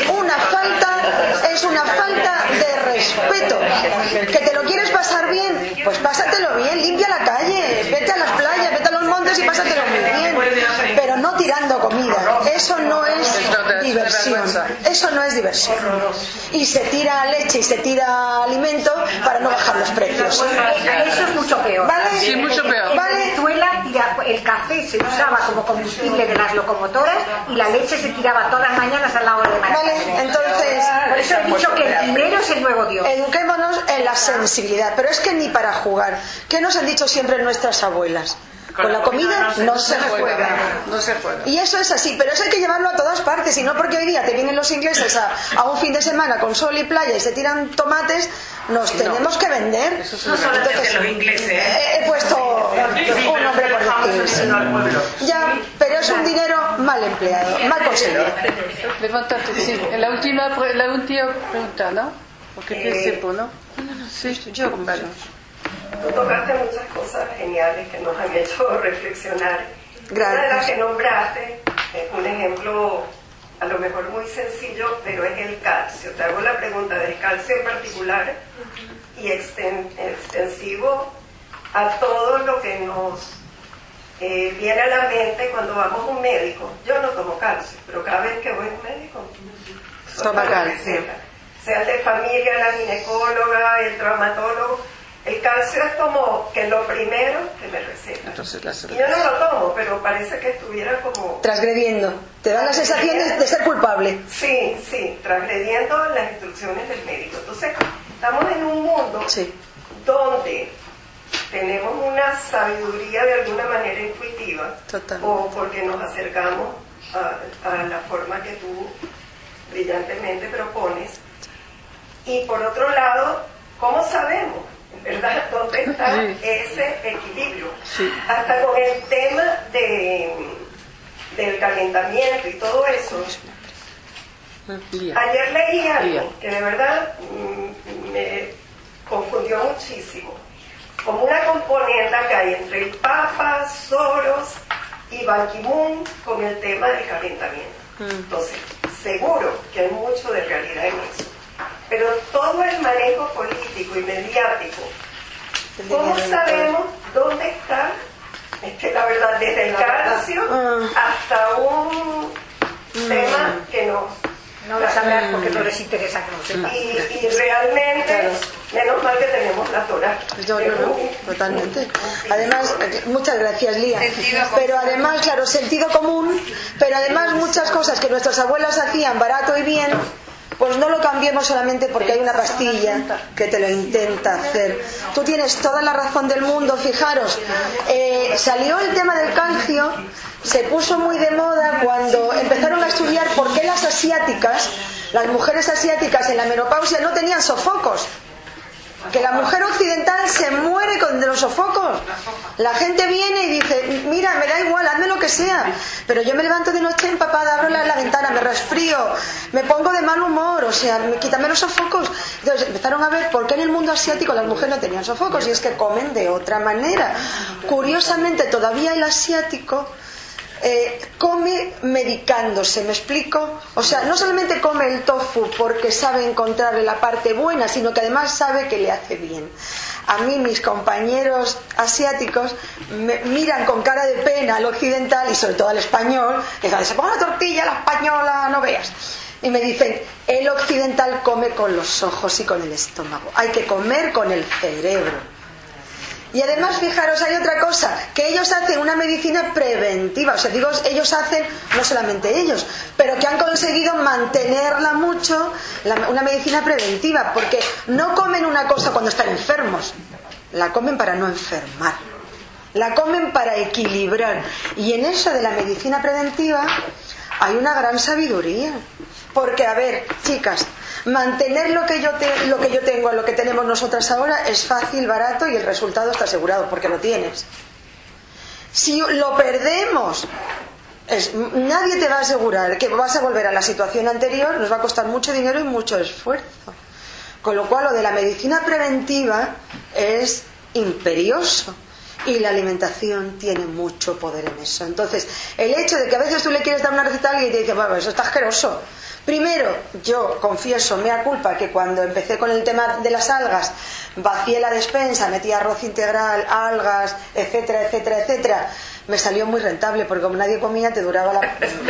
una falta de respeto. ¿Que te lo quieres pasar bien? Pues pásatelo bien, limpia la calle, vete a las playas, vete a los montes y pásatelo muy bien, pero no tirando comida. Eso no es diversión. Eso no es diversión. Y se tira leche y se tira alimento para no bajar los precios. Eso es mucho peor. ¿Vale? Sí, mucho peor. En Venezuela el café se usaba como combustible de las locomotoras y la leche se tiraba todas las mañanas al lado de Maracaibo. Vale, entonces, por eso he dicho que el dinero es el nuevo Dios. Eduquémonos en la sensibilidad, pero es que ni para jugar. ¿Qué nos han dicho siempre nuestras abuelas? Con la comida no se juega. No se juega. Y eso es así, pero eso hay que llevarlo a todas partes, y no porque hoy día te vienen los ingleses a un fin de semana con sol y playa y se tiran tomates, nos tenemos que vender. Eso no solamente los ingleses. He puesto un nombre por decir. Ya, pero es un dinero mal empleado, mal conseguido. Levántate, sí. La última pregunta, ¿no? Porque tiempo, ¿no? Sí, yo vale. Tú tocaste muchas cosas geniales que nos han hecho reflexionar. Gracias. Una de las que nombraste es un ejemplo a lo mejor muy sencillo, pero es el calcio. Te hago la pregunta del calcio en particular y extensivo a todo lo que nos viene a la mente cuando vamos a un médico. Yo no tomo calcio, pero cada vez que voy a un médico toma calcio. Sea el de familia, la ginecóloga, el traumatólogo. El calcio es como que lo primero que me receta. Y yo no lo tomo, pero parece que estuviera como... transgrediendo. Te da la sensación de ser culpable. Sí, transgrediendo las instrucciones del médico. Entonces, estamos en un mundo donde tenemos una sabiduría de alguna manera intuitiva. O porque nos acercamos a la forma que tú brillantemente propones. Y por otro lado, ¿cómo sabemos? ¿Verdad? ¿Dónde está ese equilibrio? Hasta con el tema del calentamiento y todo eso. Ayer leí algo que de verdad me confundió muchísimo. Como una componente que hay entre el Papa, Soros y Ban Ki-moon con el tema del calentamiento. Entonces, seguro que hay mucho de realidad en eso. Pero todo el manejo político y mediático, ¿cómo sabemos dónde está? La verdad, desde el calcio hasta un tema que no lo sabrás porque no les interesa que lo sepas. Y realmente, menos mal que tenemos la Torah. Totalmente. Además, muchas gracias, Lía. Pero además, claro, sentido común, pero además muchas cosas que nuestras abuelas hacían barato y bien, pues no lo cambiemos solamente porque hay una pastilla que te lo intenta hacer. Tú tienes toda la razón del mundo. Fijaros, salió el tema del calcio, se puso muy de moda cuando empezaron a estudiar por qué las mujeres asiáticas en la menopausia no tenían sofocos. Que la mujer occidental se muere de los sofocos. La gente viene y dice, mira, me da igual, hazme lo que sea, pero yo me levanto de noche empapada, abro la ventana, me resfrío, me pongo de mal humor, o sea, quítame los sofocos. Entonces empezaron a ver por qué en el mundo asiático las mujeres no tenían sofocos, y es que comen de otra manera. Curiosamente, todavía el asiático come medicándose, ¿me explico? O sea, no solamente come el tofu porque sabe encontrarle la parte buena, sino que además sabe que le hace bien. A mí mis compañeros asiáticos me miran con cara de pena al occidental y sobre todo al español, que se pone la tortilla, la española, no veas. Y me dicen, el occidental come con los ojos y con el estómago, hay que comer con el cerebro. Y además, fijaros, hay otra cosa, que ellos hacen una medicina preventiva, o sea, digo, ellos hacen, no solamente ellos, pero que han conseguido mantenerla mucho, una medicina preventiva, porque no comen una cosa cuando están enfermos, la comen para no enfermar, la comen para equilibrar. Y en eso de la medicina preventiva hay una gran sabiduría, porque, a ver, chicas, mantener lo que yo tengo, lo que tenemos nosotras ahora, es fácil, barato y el resultado está asegurado, porque lo tienes. Si lo perdemos, nadie te va a asegurar que vas a volver a la situación anterior, nos va a costar mucho dinero y mucho esfuerzo. Con lo cual, lo de la medicina preventiva es imperioso. Y la alimentación tiene mucho poder en eso. Entonces, el hecho de que a veces tú le quieres dar una receta a alguien y te dice, bueno, eso está asqueroso. Primero, yo confieso, mea culpa, que cuando empecé con el tema de las algas, vacié la despensa, metí arroz integral, algas, etcétera, etcétera, etcétera. Me salió muy rentable, porque como nadie comía, te duraba muy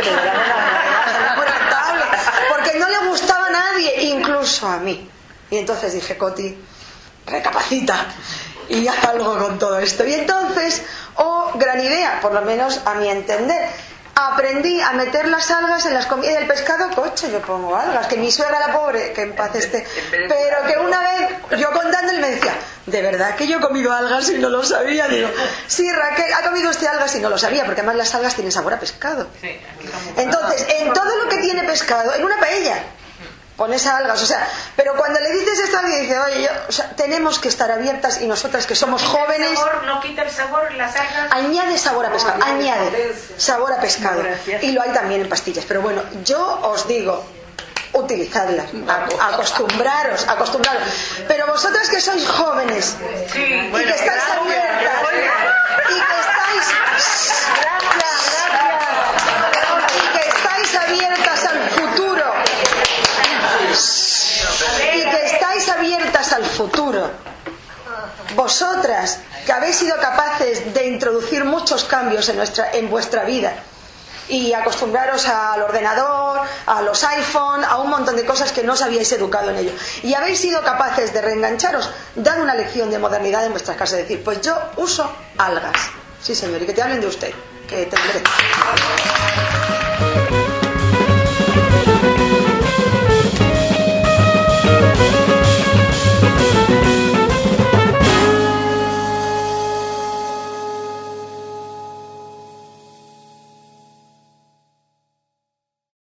rentable, porque no le gustaba a nadie, incluso a mí. Y entonces dije, Coti, recapacita y haz algo con todo esto. Y entonces, gran idea, por lo menos a mi entender, aprendí a meter las algas en las comidas del pescado. Coche, yo pongo algas, que mi suegra, la pobre, que en paz esté, pero que una vez yo contándole me decía, ¿de verdad que yo he comido algas y no lo sabía? Digo, sí, Raquel, ha comido usted algas y no lo sabía, porque además las algas tienen sabor a pescado. Entonces, en todo lo que tiene pescado, en una paella pones algas, o sea, pero cuando le dices esto a alguien dice, oye, tenemos que estar abiertas, y nosotras que somos jóvenes, no quita el sabor las algas, añade sabor a pescado, añade sabor a pescado, y lo hay también en pastillas. Pero bueno, yo os digo, utilizadlas, acostumbraros, pero vosotras que sois jóvenes y que estáis abiertas y que estáis abiertas al futuro, vosotras que habéis sido capaces de introducir muchos cambios en vuestra vida y acostumbraros al ordenador, a los iPhone, a un montón de cosas que no os habíais educado en ello, y habéis sido capaces de reengancharos, dad una lección de modernidad en vuestras casas, decir, pues yo uso algas, sí señor, y que te hablen de usted, que te merece.